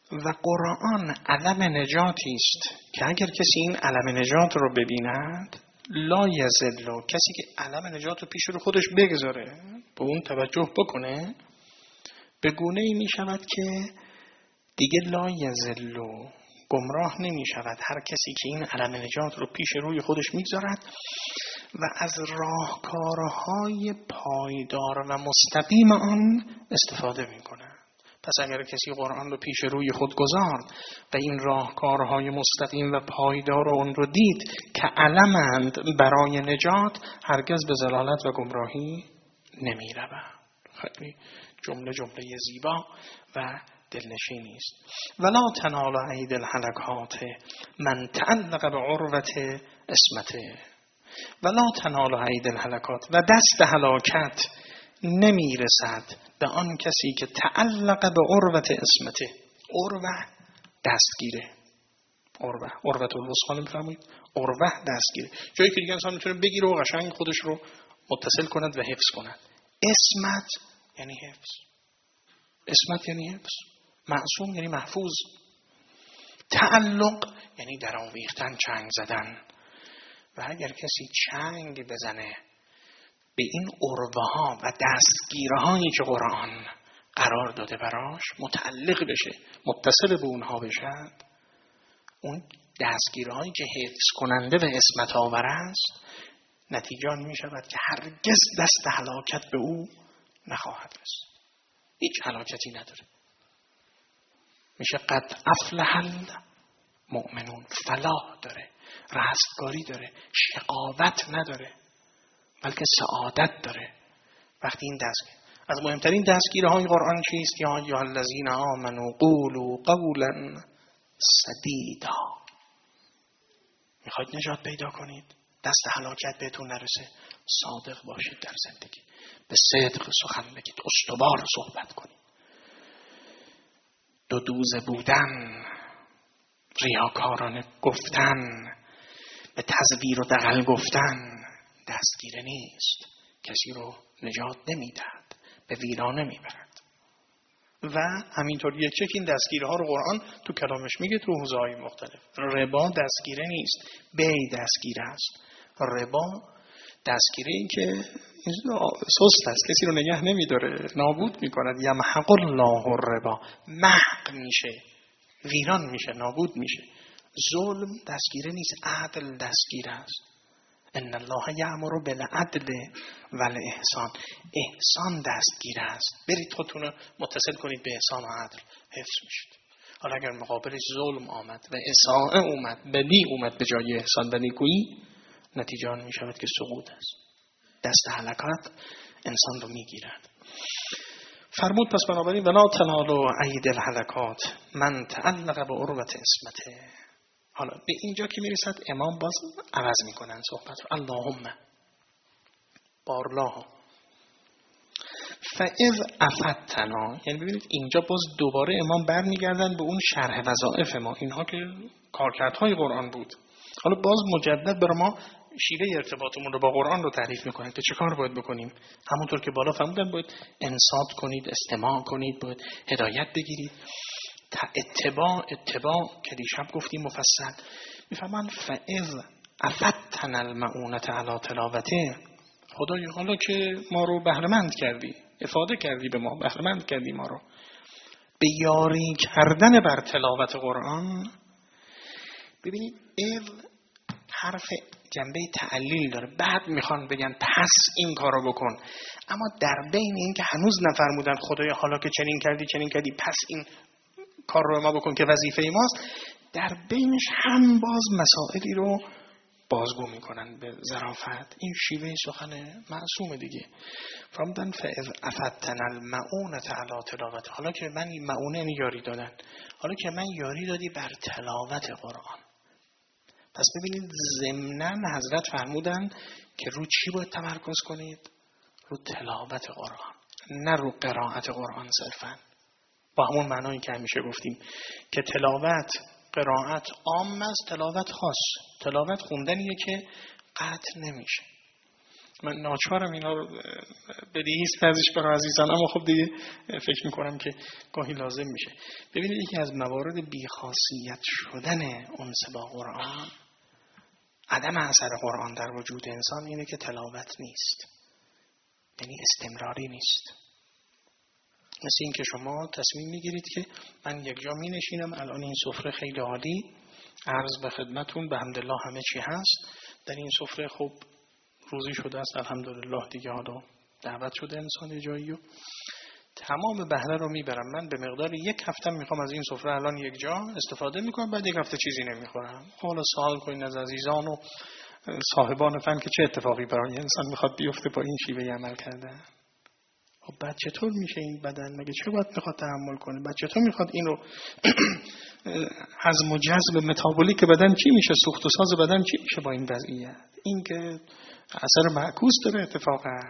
و قرآن علم نجاتی است که اگر کسی این علم نجات رو ببیند لا یذل، کسی که علم نجات رو پیش رو خودش بگذاره به اون توجه بکنه، به گونه ای می شود که دیگه لا یذل، گمراه نمی شود هر کسی که این علم نجات رو پیش روی خودش میگذارد و از راهکارهای پایدار و مستقیم آن استفاده می کند. پس اگر کسی قرآن رو پیش روی خود گذارد و این راهکارهای مستقیم و پایدار اون رو دید که علمند برای نجات، هرگز به ضلالت و گمراهی نمی رود. خیلی جمله زیبا و دلنشینی است. ولا تنال عید الهلکات من تعلق به عروت عصمته. ولا تنال عید الهلکات، و دست هلاکت نمی رسد به آن کسی که تعلق به عروت عصمته. عروه دستگیره، عروت الوثقا میفرمایید، عروه دستگیره، جایی که دیگه انسان میتونه بگیره و قشنگ خودش رو متصل کند و حفظ کند. عصمت یعنی حفظ، عصمت یعنی حفظ، معصوم یعنی محفوظ. تعلق یعنی در آویختن، چنگ زدن. و اگر کسی چنگ بزنه به این عروه ها و دستگیره هایی که قرآن قرار داده براش، متعلق بشه، متصل به اونها بشد، اون دستگیره هایی که حفظ کننده و عصمت آور است، نتیجه آن می شود که هرگز دست هلاکت به او نخواهد رسید. هیچ هلاکتی نداره. میشه قد افلح المؤمنون، فلاح داره، رستگاری داره، شقاوت نداره، بلکه سعادت داره. وقتی این از مهمترین دستگیره های قرآن چیست؟ یا ایها الذین آمنوا قولوا قولا سدیدا. میخواید نجات پیدا کنید، دست هلاکت بهتون نرسه، صادق باشید در زندگی، به صدق سخن بگید، استوار صحبت کنید. دو دوزه بودن، ریاکارانه گفتن، به تزویر و دغل گفتن دستگیره نیست، کسی رو نجات نمیدهد، به ویرانه میبرد. و همینطور یک این دستگیره ها رو قرآن تو کلامش میگه تو حوزه‌های مختلف. ربا دستگیره نیست، بی دستگیره است. ربا دستگیره این که سست است، کسی رو نگه نمیداره، نابود میکند. یمحق الله الربا، محق میشه، ویران میشه، نابود میشه. ظلم دستگیره نیست، عدل دستگیره است. ان الله یأمر بالعدل والاحسان، احسان دستگیره است. برید خودتون رو متصل کنید به احسان و عدل، حفظ میشید. حالا اگر مقابلش ظلم آمد و اساءه اومد، بدی اومد به جای احسان و نیکویی، نتیجه آن میشود که سقوط است، دست هلاکت انسان رو میگیرد. فرمود پس بنابراین ولا تنالوا عید الهلکات من تعلق به عروت عصمته. حالا به اینجا که میرسد امام باز عوض میکنن صحبت رو. اللهم بارلاها فاذ افدتنا، یعنی ببینید اینجا باز دوباره امام برمیگردن به اون شرح وظائف ما، اینها که کارکردهای قرآن بود. حالا باز مجدد بر ما شیوه ارتباطمون رو با قرآن رو تعریف میکنن که چه کار باید بکنیم. همونطور که بالا فرمودن باید انصات کنید، استماع کنید، باید هدایت بگیرید. اتباع که دیشب گفتیم مفصل. میفهمن فاذ افدتنا المعونة علی تلاوته، خدای حالا که ما رو بهره‌مند کردی، افاده کردی به ما، بهره‌مند کردی ما رو به یاری کردن بر تلاوت قرآن. ببینید اذ حرف جنبه تعلیل داره، بعد میخوان بگن پس این کارو بکن، اما در بین این که هنوز نفرمودن خدای حالا که چنین کردی پس این کار رو ما بکن که وظیفه ماست، در بینش هم باز مسائلی رو بازگو میکنن به ظرافت. این شیوه سخن معصوم دیگه. فرمودن فاذ افدتنا المعونة علی تلاوت، حالا که من این معونه یاری دادن، حالا که من یاری دادی بر تلاوت قرآن. پس ببینید ضمناً حضرت فرمودن که رو چی باید تمرکز کنید؟ رو تلاوت قرآن، نه رو قرائت قرآن صرفاً. با همون معنایی که همیشه گفتیم که تلاوت، قرائت عام است، تلاوت خاص. تلاوت خوندنیه که قطع نمیشه. من ناچارم اینا رو بدیهیست ازش برای عزیزان، اما خب دیگه فکر میکنم که گاهی لازم میشه. ببینید یکی از موارد بیخاصیت شدن انس با قرآن، عدم اثر قرآن در وجود انسان اینه که تلاوت نیست، یعنی استمراری نیست. مثل این که شما تصمیم میگیرید که من یک جا می نشینم، الان این سفره خیلی عالی، عرض به خدمتون، به حمدالله همه چی هست در این سفره، خب روزی شده است الحمدلله دیگه، حالا دعوت شده انسان یه جایی و تمام بهره رو میبرم. من به مقدار یک هفته میخوام از این سفره الان یک جا استفاده میکنم، بعد یک هفته چیزی نمیخورم. حالا سوال کنین از عزیزان و صاحبان فن که چه اتفاقی برای انسان میخواد بیفته با این شیوه عمل کردن. خب بعد چطور میشه این بدن، مگه چه باید میخواد تحمل کنه؟ بعد چطور میخواد این رو هضم و جذب متابولیک بدن چی میشه، سوخت و ساز بدن چی میشه با این وضعیت؟ این که اثر معکوس داره اتفاقا.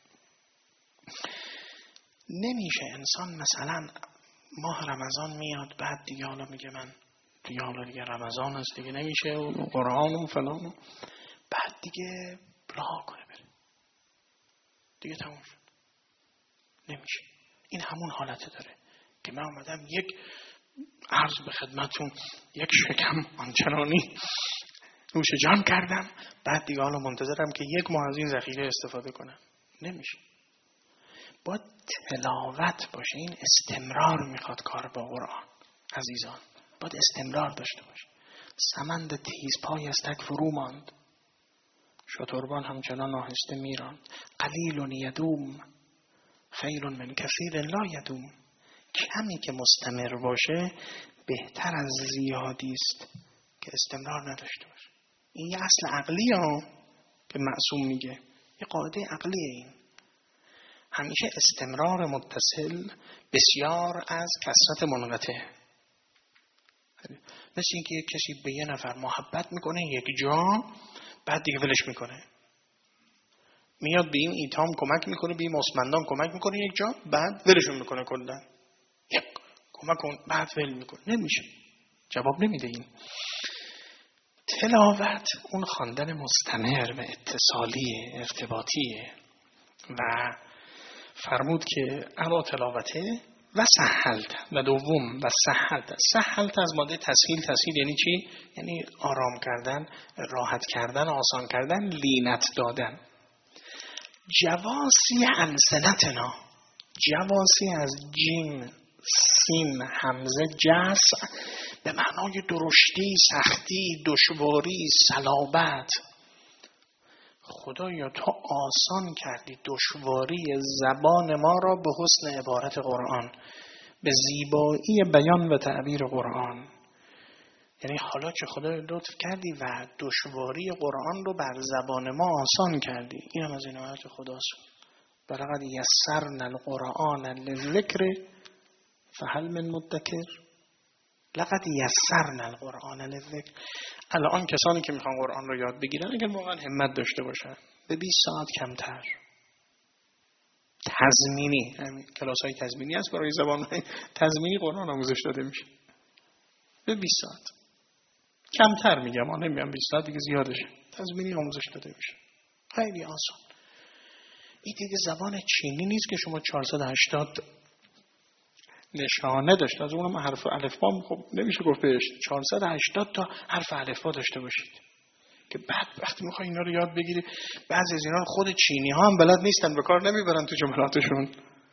نمیشه انسان مثلا ماه رمضان میاد، بعد دیگه حالا میگه من دیگه حالا دیگه رمضان است دیگه نمیشه و قرآن و فلان و بعد دیگه رها کنه بره دیگه تموم شد. نمیشه. این همون حالت داره که من اومدم یک عرض به خدمتون یک شکم آنچنانی نوش جان کردم، بعد دیگه حالا منتظرم که یک ماه از این ذخیره استفاده کنم. نمیشه. باید تلاوت باشه. این استمرار میخواد کار با قرآن عزیزان، باید استمرار داشته باشه. سمند تیز پای از تک فرو ماند، شتربان همچنان آهسته میراند. قلیل یدوم خیر من کثیر لا یدوم. کمی که مستمر باشه بهتر از زیادی است که استمرار نداشته باشه. این یه اصل عقلیه ها که معصوم میگه، یه قاعده عقلیه. این همیشه استمرار متصل بسیار از کثرت منقطع. مثل اینکه یک کسی به یه نفر محبت میکنه یک جا، بعد دیگه ولش میکنه، میاد به این ایتام کمک میکنه، به این مصمندان کمک میکنه یک جا، بعد ولشون میکنه کلا. یک کمک کن بعد ول میکنه. نمیشه، جواب نمیده. این تلاوت اون خواندن مستمر و اتصالی ارتباطیه و فرمود که الا تلاوته و سهلت و دوم و سهلت از ماده تسهیل یعنی چی؟ یعنی آرام کردن، راحت کردن، آسان کردن، لینت دادن. جواسی السنتنا، جواسی از جیم سین همزه جس به معنای درشتی، سختی، دشواری، صلابت. خدایا تو آسان کردی دشواری زبان ما را به حسن عبارت قرآن، به زیبایی بیان و تعبیر قرآن. یعنی حالا که خدا لطف کردی و دشواری قرآن رو بر زبان ما آسان کردی، این هم از عنایت خداست. ولقد یسرنا القرآن للذکر فهل من مدکر. لقد یسرنا القرآن للذکر. الان کسانی که میخوان قرآن رو یاد بگیرن اگر واقعا همت داشته باشن به 20 ساعت کمتر تضمینی، همین کلاس‌های تضمینی هست برای زبان‌های تضمینی قرآن آموزش داده میشه، به 20 ساعت کمتر میگم، من نمیگم 20 ساعت دیگه زیادشه، تضمینی آموزش داده میشه. خیلی آسان. این دیگه زبان چینی نیست که شما 480 نشانه داشته، از اونم حرف الفبا خب نمیشه گفت بهش 480 تا حرف الفبا داشته باشید که بعد وقتی میخوای اینا رو یاد بگیری، بعضی از اینا خود چینی ها هم بلد نیستن، به کار نمیبرن تو جملاتشون.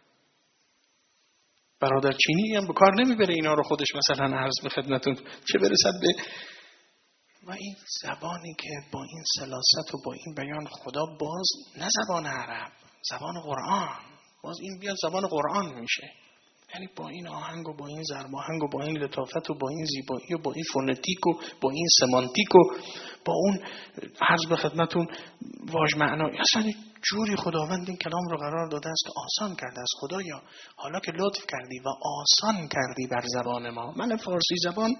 برادر چینی هم به کار نمیبره اینا رو خودش، مثلا عرض به خدمتون چه برسد به و این زبانی که با این سلاست و با این بیان خدا باز نه زبان عرب، زبان قرآن، باز این بیاد زبان قرآن میشه. یعنی با این آهنگ و با این ضرب آهنگ و با این لطافت و با این زیبایی و با این فونتیک و با این سمانتیک و با اون عرض به خدمتون واژ معنا، اصلا جوری خداوند این کلام رو قرار داده است که آسان کرده است. خدایا حالا که لطف کردی و آسان کردی بر زبان ما، من فارسی زبان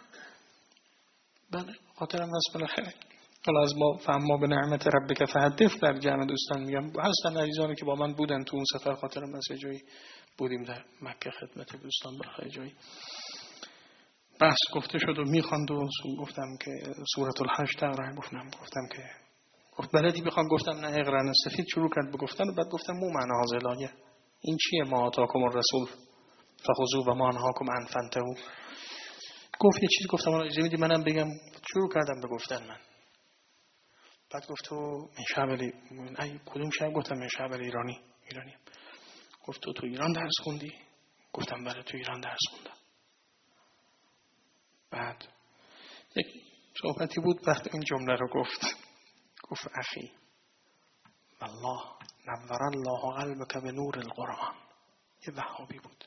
بله خاطرم هست بالاخره، حالا از ما فهم به نعمت ربک فحدث در جمع دوستان میگم، هستن عزیزانی که با من بودن تو اون سفر، خاطرم هست جایی بودیم در مکه خدمت دوستان بالاخره جایی بحث گفته شد و میخواند و گفتم که سورة الحج تقرأ، گفتم که گفت بلدی بخوام، گفتم نه. اقرن سفید شروع کرد به گفتن و بعد گفتم مو معنا هذه الآیه، این چیه؟ ما آتاکم الرسول فخذوه و ما نهاکم عنه فانتهوا. گفت یه چیز، گفتم حالا اجازه میدی منم بگم؟ شروع کردم به گفتن من. بعد گفت تو من شعب کدوم شعب؟ گفتم من شعب ایرانی. گفت تو ایران درس خوندی؟ گفتم بله تو ایران درس خوندم. بعد یک صحبتی بود، وقت این جمله رو گفت اخی والله نور الله قلبک به نور القرآن. یه وهابی بود.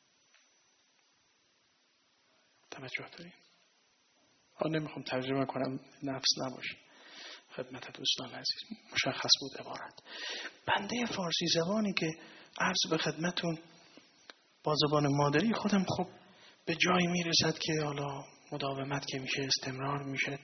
توجه داریم؟ حالا نمیخوام ترجمه کنم، نفس نباشه. خدمت دوستان عزیز مشخص بود عبارت. بنده فارسی زبانی که عرض به خدمتون با زبان مادری خودم خب به جایی میرسد که حالا مداومت که میشه، استمرار میشه.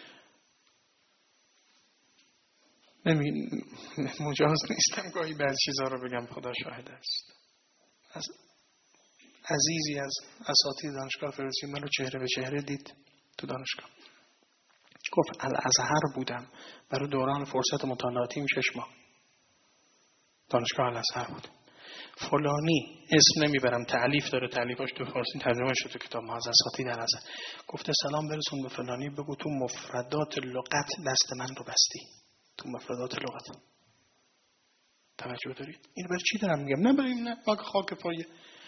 مجاز نیستم گاهی بعضی چیزا رو بگم، خدا شاهد است. از عزیزی از اساتید دانشگاه فردوسی منو چهره به چهره دید تو دانشگاه. گفت الازهر بودم برای دوران فرصت مطالعاتیم 6 ماه. دانشگاه الازهر بود. فلانی اسم نمیبرم، تألیف داره، تألیفاش تو فارسی ترجمه شده تو کتاب ما از اساتید الازهر. گفته سلام برسون به فلانی، بگو تو مفردات لغت دست من رو بستی. تو مفردات لغت. توجه دارید؟ این برای چی دارم میگم؟ نه برای نه خاک پای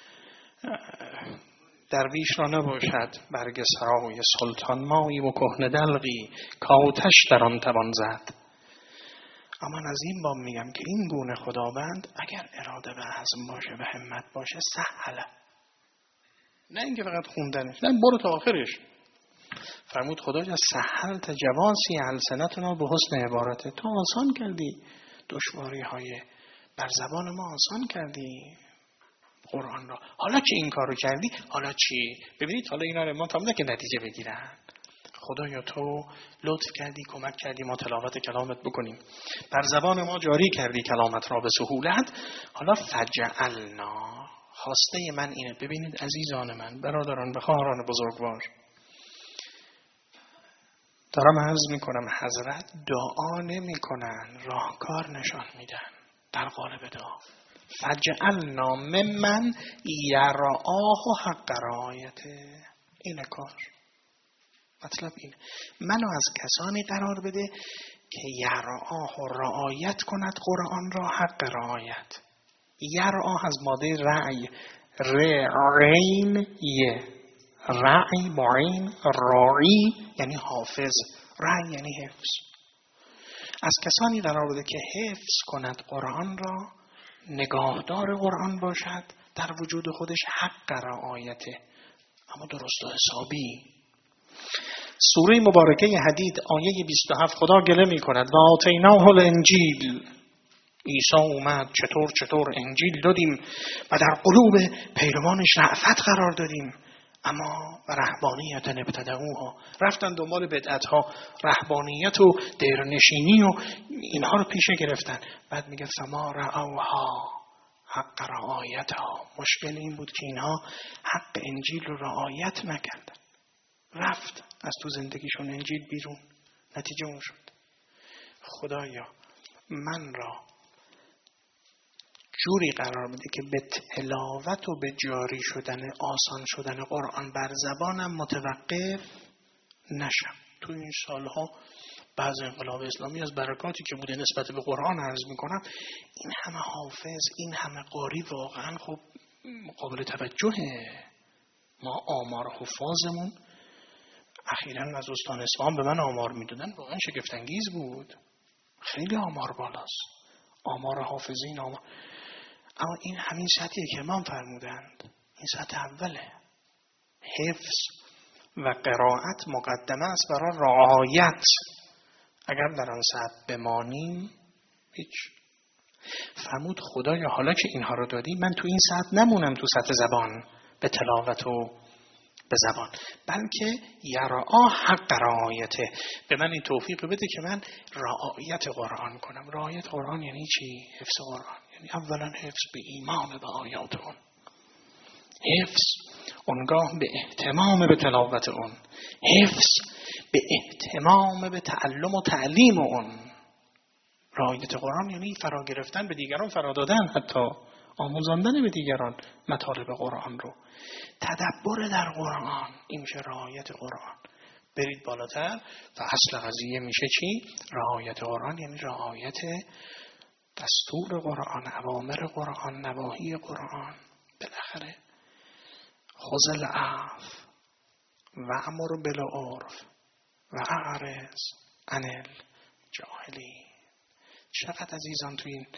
درویش را نباشد برگ سرای سلطان مایی و کهنه دلقی کاتش در آن توان زد. اما از این باب میگم که این گونه خداوند اگر اراده و عزم باشه و همت باشه سهله. نه اینکه فقط خوندنش، نه برو تا آخرش. فرمود خدایا سهلت جواسی السنتنا به حسن عبارته. تو آسان کردی دشواری های بر زبان ما، آسان کردی قرآن را. حالا که این کارو کردی حالا چی؟ ببینید حالا اینا رو ما تا که نتیجه بگیرن. خدایا تو لطف کردی، کمک کردی ما تلاوت کلامت بکنیم، بر زبان ما جاری کردی کلامت را به سهولت. حالا فجعلنا، خواسته من اینه. ببینید عزیزان من، برادران بخواهران بزرگوار، دارم عرض میکنم حضرت دعا نمیکنن، راهکار نشان میدن در قالب دعا. فجعلنا ممن یرعاه حق رعایته. اینه کار. مطلب اینه منو از کسانی قرار بده که یرعاه و رعایت کند قرآن را حق رعایت. یرعاه از ماده رعی، رعین یه، رعی بعین، راعی یعنی حافظ، رعی یعنی حفظ. از کسانی قرار بده که حفظ کند قرآن را، نگاهدار قرآن باشد، در وجود خودش حق رعایته، اما درست و حسابی. سوره مبارکه حدید آیه 27 خدا گله می کند و آتیناه الانجیل. عیسی اومد چطور انجیل دادیم و در قلوب پیروانش رأفت قرار دادیم، اما رهبانیت ابتدعوها، رفتن دنبال بدعتها، رهبانیت و دیرنشینی و اینها رو پیشه گرفتن. بعد میگه فما رعوها حق رعایتها. مشکل این بود که اینها حق انجیل رو رعایت نکردن، رفت از تو زندگیشون انجیل بیرون. نتیجه اون شد خدایا من را جوری قرار بده که به تلاوت و به جاری شدن، آسان شدن قرآن بر زبانم متوقف نشم. تو این سالها بعض انقلاب اسلامی از برکاتی که بوده نسبت به قرآن عرض میکنم، این همه حافظ، این همه قاری واقعا خب قابل توجهه. ما آمار حفاظمون اخیراً از استان اصفهان به من آمار میدادن، واقعا شگفت انگیز بود. خیلی آمار بالاست، آمار حافظین، آمار. اما این همین سطحی که امام فرمودند، این سطح اوله. حفظ و قرائت مقدمه است برای رعایت. اگر در آن سطح بمانیم هیچ. فرمود خدایا حالا که اینها رو دادی، من تو این سطح نمونم، تو سطح زبان به تلاوت و به زبان، بلکه یرعا حق رعایته. به من این توفیق بده که من رعایت قرآن کنم. رعایت قرآن یعنی چی؟ حفظ قرآن یعنی اولا حفظ به ایمان به آیات اون، حفظ اونگاه به اهتمام به تلاوت اون، حفظ به اهتمام به تعلم و تعلیم اون. رعایت قرآن یعنی فرا گرفتن، به دیگران فرا دادن، حتی آموزاندن به دیگران مطالب قرآن رو. تدبر در قرآن، این میشه رعایت قرآن. برید بالاتر و اصل قضیه میشه چی؟ رعایت قرآن یعنی رعایت دستور قرآن، اوامر قرآن، نواهی قرآن. بالاخره خذ العفو وأمر بالعرف و اعرض عن الجاهلین. چقدر عزیزان تو این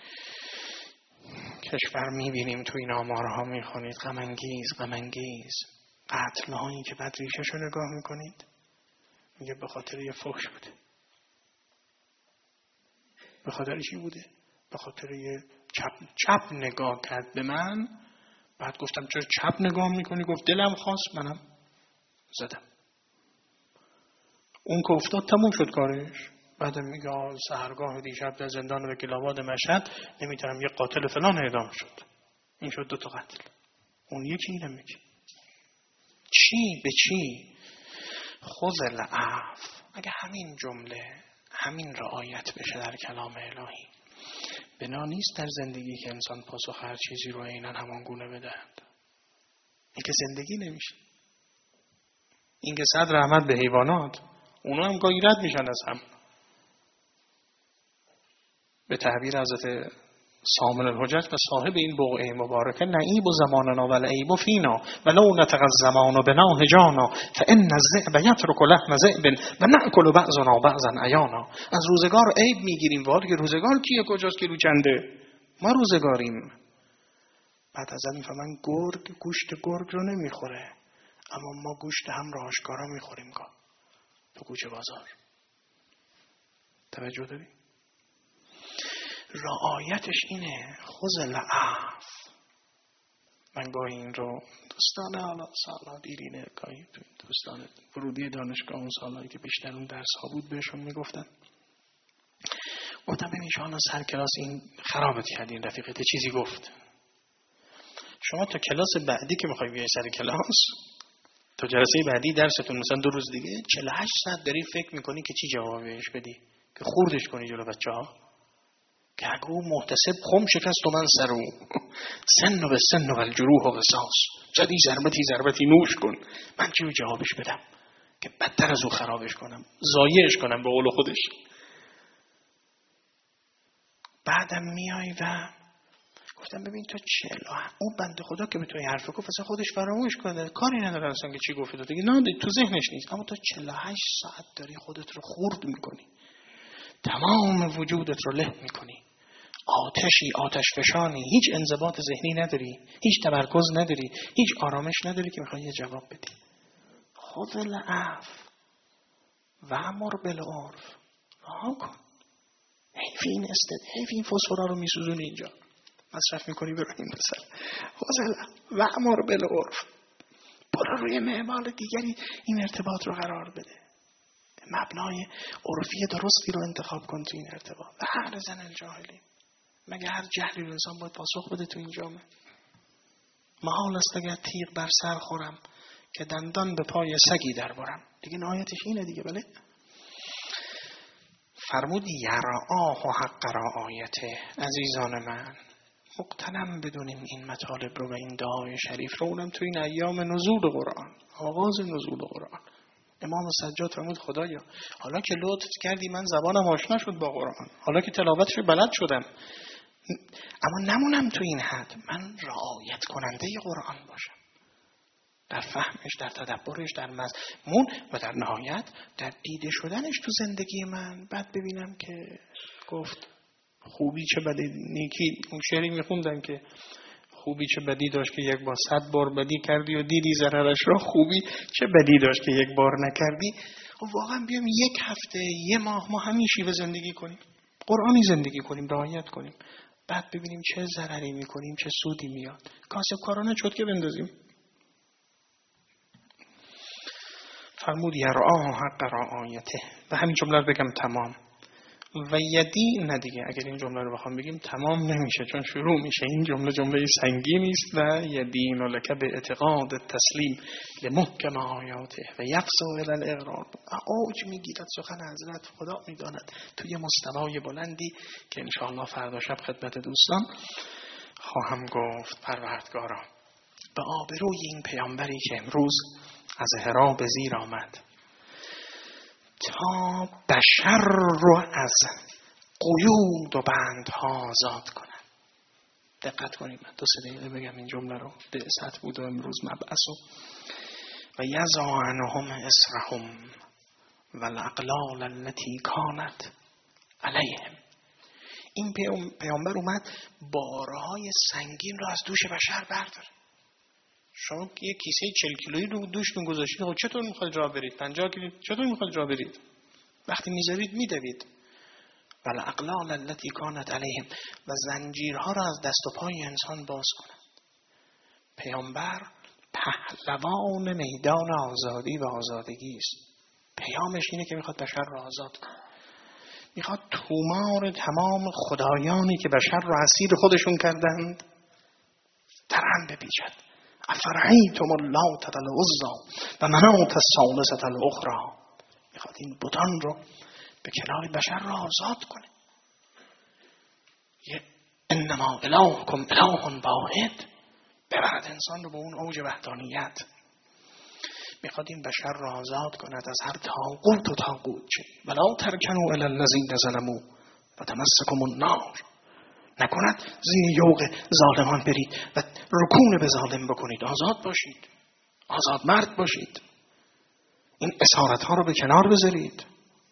کشور میبینیم، تو این آمارها میخونید، غم انگیز قتل هایی که بعد ریشه‌شو نگاه میکنید میگه به خاطر یه فحش بوده. به خاطر چی بوده؟ به خاطر یه چپ نگاه کرد به من، بعد گفتم چرا چپ نگاه میکنی؟ گفت دلم خواست منم زدم. اون که افتاد تموم شد کارش. بعد میگه سحرگاه دیشب در زندان وکیل‌آباد مشهد نمیتونم یه قاتل فلان اعدام شد. این شد 2 قتل. اون یکی اینم میگه چی به چی؟ خذ العفو. اگه همین جمله، همین رعایت بشه در کلام الهی، بنا نیست در زندگی که انسان پاسخ هر چیزی رو عیناً همان گونه بدهد. این که زندگی نمیشه. این که صد رحمت به حیوانات، اونا هم گاهی رد میشن از هم. به تعبیر حضرت سامن الحجت و صاحب این بقعه مبارکه، نعیب و زماننا و العیب فینا ولو نطق الزمان بنا هجانا فان الذئب یترک لحم ذئب و ناکل بعضنا بعضا عیانا. از روزگار عیب میگیریم، ولی که روزگار کیه، کجاست، کیلو چنده؟ ما روزگاریم. بعد از این میفهمن گرگ گوشت گرگ رو نمیخوره، اما ما گوشت هم را آشکارا میخوریم گاه تو کوچه بازار. توجه داری؟ رعایتش اینه، خذ العفو. من گاهی این رو دوستان حالا سالا دیرینه، گاهی دوستان ورودی دانشگاه اون سالایی که بیشتر اون درس ها بود بهشون میگفتن، گفتم ببین شما سر کلاس این خرابت کردین، رفیقت چیزی گفت، شما تا کلاس بعدی که میخوای بیای سر کلاس، تا جلسه بعدی درستون مثلا 2 روز دیگه 48 ساعت داری فکر میکنی که چی جواب بهش بدی که خوردش کنی جلو بچه‌ها. که اگه او محتسب خم شکست و من سر او سن و به سن و الجروح و قصاص، زدی ضربتی نوش کن، من چی جوابش بدم که بدتر از او خرابش کنم، ضایعش کنم به قول خودش. بعدم میای و گفتم ببین تو اون بنده خدا که به توی حرف گفت اصلا خودش فراموش کنه، کاری نداره اصلا که چی گفته دیگه، نه تو ذهنش نیست، اما تو 48 ساعت داری خودت رو خورد میکنی، تمام وجودت رو له میکنی، آتش فشانی، هیچ انضباط ذهنی نداری، هیچ تمرکز نداری، هیچ آرامش نداری که میخوای یه جواب بدی. خذ العفو و امر بالعرف. رها کن. حیف این فسفرا رو میسوزونی اینجا مصرف میکنی برو این مثلا. خذ العفو و امر بالعرف. برو روی معمار دیگری این ارتباط رو قرار بده، مبنای عرفی درستی رو انتخاب کن تو این ارتباط. و اعرض عن الجاهلین. مگه هر جهلی رو انسان باید پاسخ بده تو این جامعه؟ محال است اگر تیغ بر سر خورم که دندان به پای سگی در برم. دیگه نهایتش اینه دیگه. بله فرمود یرعاه و حق رعایته. عزیزان من مقتنم بدونیم این مطالب رو و این دعای شریف رو، اونم تو این ایام نزول قرآن، آغاز نزول قرآن. امام سجاد فرمود خدایا حالا که لطف کردی من زبانم آشنا شد با قرآن، حالا که تلاوتش بلد شدم، اما نمونم تو این حد، من رعایت کننده قرآن باشم در فهمش، در تدبرش، در مضمون و در نهایت در دیده شدنش تو زندگی من. بعد ببینم که گفت خوبی چه بدی نیکی، اون شعری میخوندن که خوبی چه بدی داشت که 100 بار بدی کردی و دیدی ضررش را، خوبی چه بدی داشت که 1 بار نکردی. و واقعا بیام 1 هفته 1 ماه ما همین شیوه زندگی کنیم، قرآنی زندگی کنیم، رعایت کنیم، بعد ببینیم چه ضرری میکنیم چه سودی میاد. کاسبکارانه چطور بندازیم. فرمود یرعاه حق رعایته. و همین جمله رو بگم تمام. و یدین دیگه اگر این جمله رو بخوام بگیم تمام نمیشه، چون شروع میشه این جمله سنگینی است. و یدین لک به اعتقاد تسلیم لمحکم آیاته و یفسو الی الاقرار. اوج میگیرد سخن حضرت، خدا میداند توی مستوای بلندی که انشاءالله فردا شب خدمت دوستان خواهم گفت. پروردگارا به آبروی این پیامبری که امروز از حرا به زیر آمد تا بشر رو از قیود و بندها آزاد کنن. دقت کنید، من 2-3 دقیقه بگم این جمله رو. بعثت بود و امروز مبعث و یضع عنهم اسرهم و الاغلال التي کانت علیهم. این پیامبر اومد بارهای سنگین رو از دوش بشر برداره. شما یه کیسه 40 کیلویی رو دوشتون گذاشتید، خب چطور میخواید راه برید؟ 50 کیلو چطور میخواید راه برید؟ وقتی میذارید میدوید. ولی الاغلال التي کانت علیهم، و زنجیرها را از دست و پای انسان باز کنند. پیامبر پهلوان میدان آزادی و آزادگی است. پیامش اینه که میخواد بشر را آزاد کنه. میخواد تومار تمام خدایانی که بشر را اسیر خودشون کردند در هم بپیچد. افرأیتم اللات و العزی و مناة الثالثة الاخری. میخواد این بتان رو به کنار بشر را آزاد کنه. انما الهکم اله واحد. ببرد انسان رو به اون اوج وحدانیت. میخواد این بشر را آزاد کند از هر طاغوت و طاغوتچه. ولا ترکنوا الی الذین ظلموا فتمسکم النار. نکند زیر یوغ ظالمان برید و رکون به ظالم بکنید. آزاد باشید، آزاد مرد باشید. این اسارت ها رو به کنار بذارید.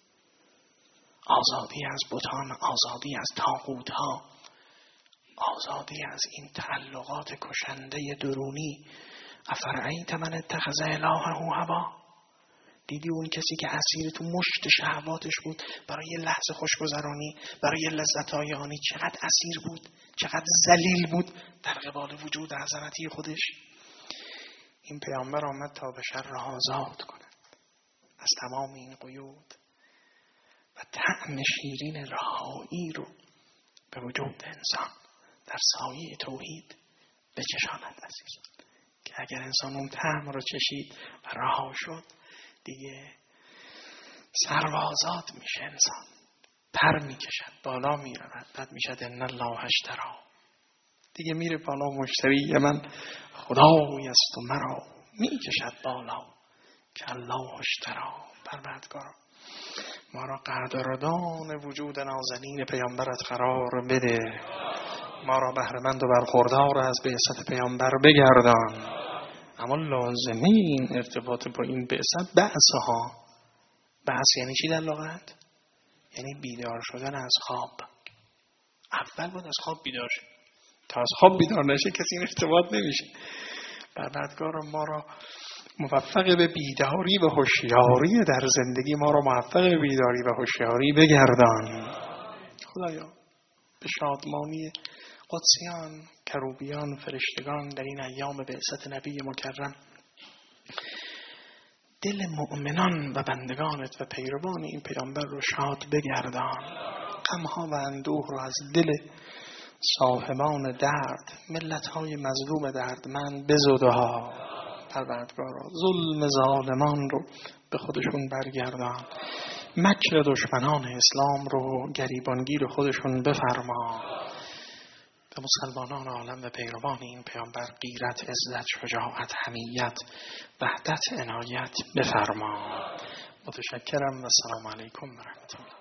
آزادی از بتان، آزادی از طاغوت ها، آزادی از این تعلقات کشنده درونی. افرأیت من اتخذ الهه هوا. دیدی اون کسی که اسیر تو مشت شهواتش بود برای یه لحظه خوشگذرانی، برای لذت‌های آنی، چقدر اسیر بود، چقدر ذلیل بود در قبال وجود عظمتی خودش. این پیامبر آمد تا بشر را آزاد کند از تمام این قیود و طعم شیرین رهایی رو به وجود انسان در سایه توحید بچشاند. عزیز که اگر انسان اون طعم رو چشید و رها شد، دیگه سروازات میشه. انسان پر میکشد، بالا میرود. بعد میشد ان الله اشتری. دیگه میره بالا، مشتری من خدای است و مرا میکشد بالا که الله اشتری. پروردگار ما را قدردان وجود نازنین پیامبرت قرار بده. ما را بهره‌مند و برخوردار از بعثت پیامبر بگردان. اما لازمه این ارتباط با این بعثت بعثها. بعث یعنی چی در لغت؟ یعنی بیدار شدن از خواب. اول باید از خواب بیدار شد. تا از خواب بیدار نشه کسی این ارتباط نمیشه. پروردگار ما را موفق به بیداری و هوشیاری در زندگی، ما را موفق به بیداری و هوشیاری بگردان. خدایا به شادمانی قدسیان، کروبیان، فرشتگان در این ایام بعثت نبی مکرم دل مؤمنان و بندگانت و پیروان این پیامبر رو شاد بگردان. غمها و اندوه رو از دل صاحبان درد، ملت‌های مظلوم دردمند بزدها. پروردگارا ظلم ظالمان رو به خودشون برگردان. مکر دشمنان اسلام رو گریبانگیر خودشون بفرما. به مسلمانان عالم و پیروان این پیامبر غیرت، عزت، شجاعت، حمیت، وحدت، عنایت بفرما. متشکرم و السلام علیکم و رحمت الله.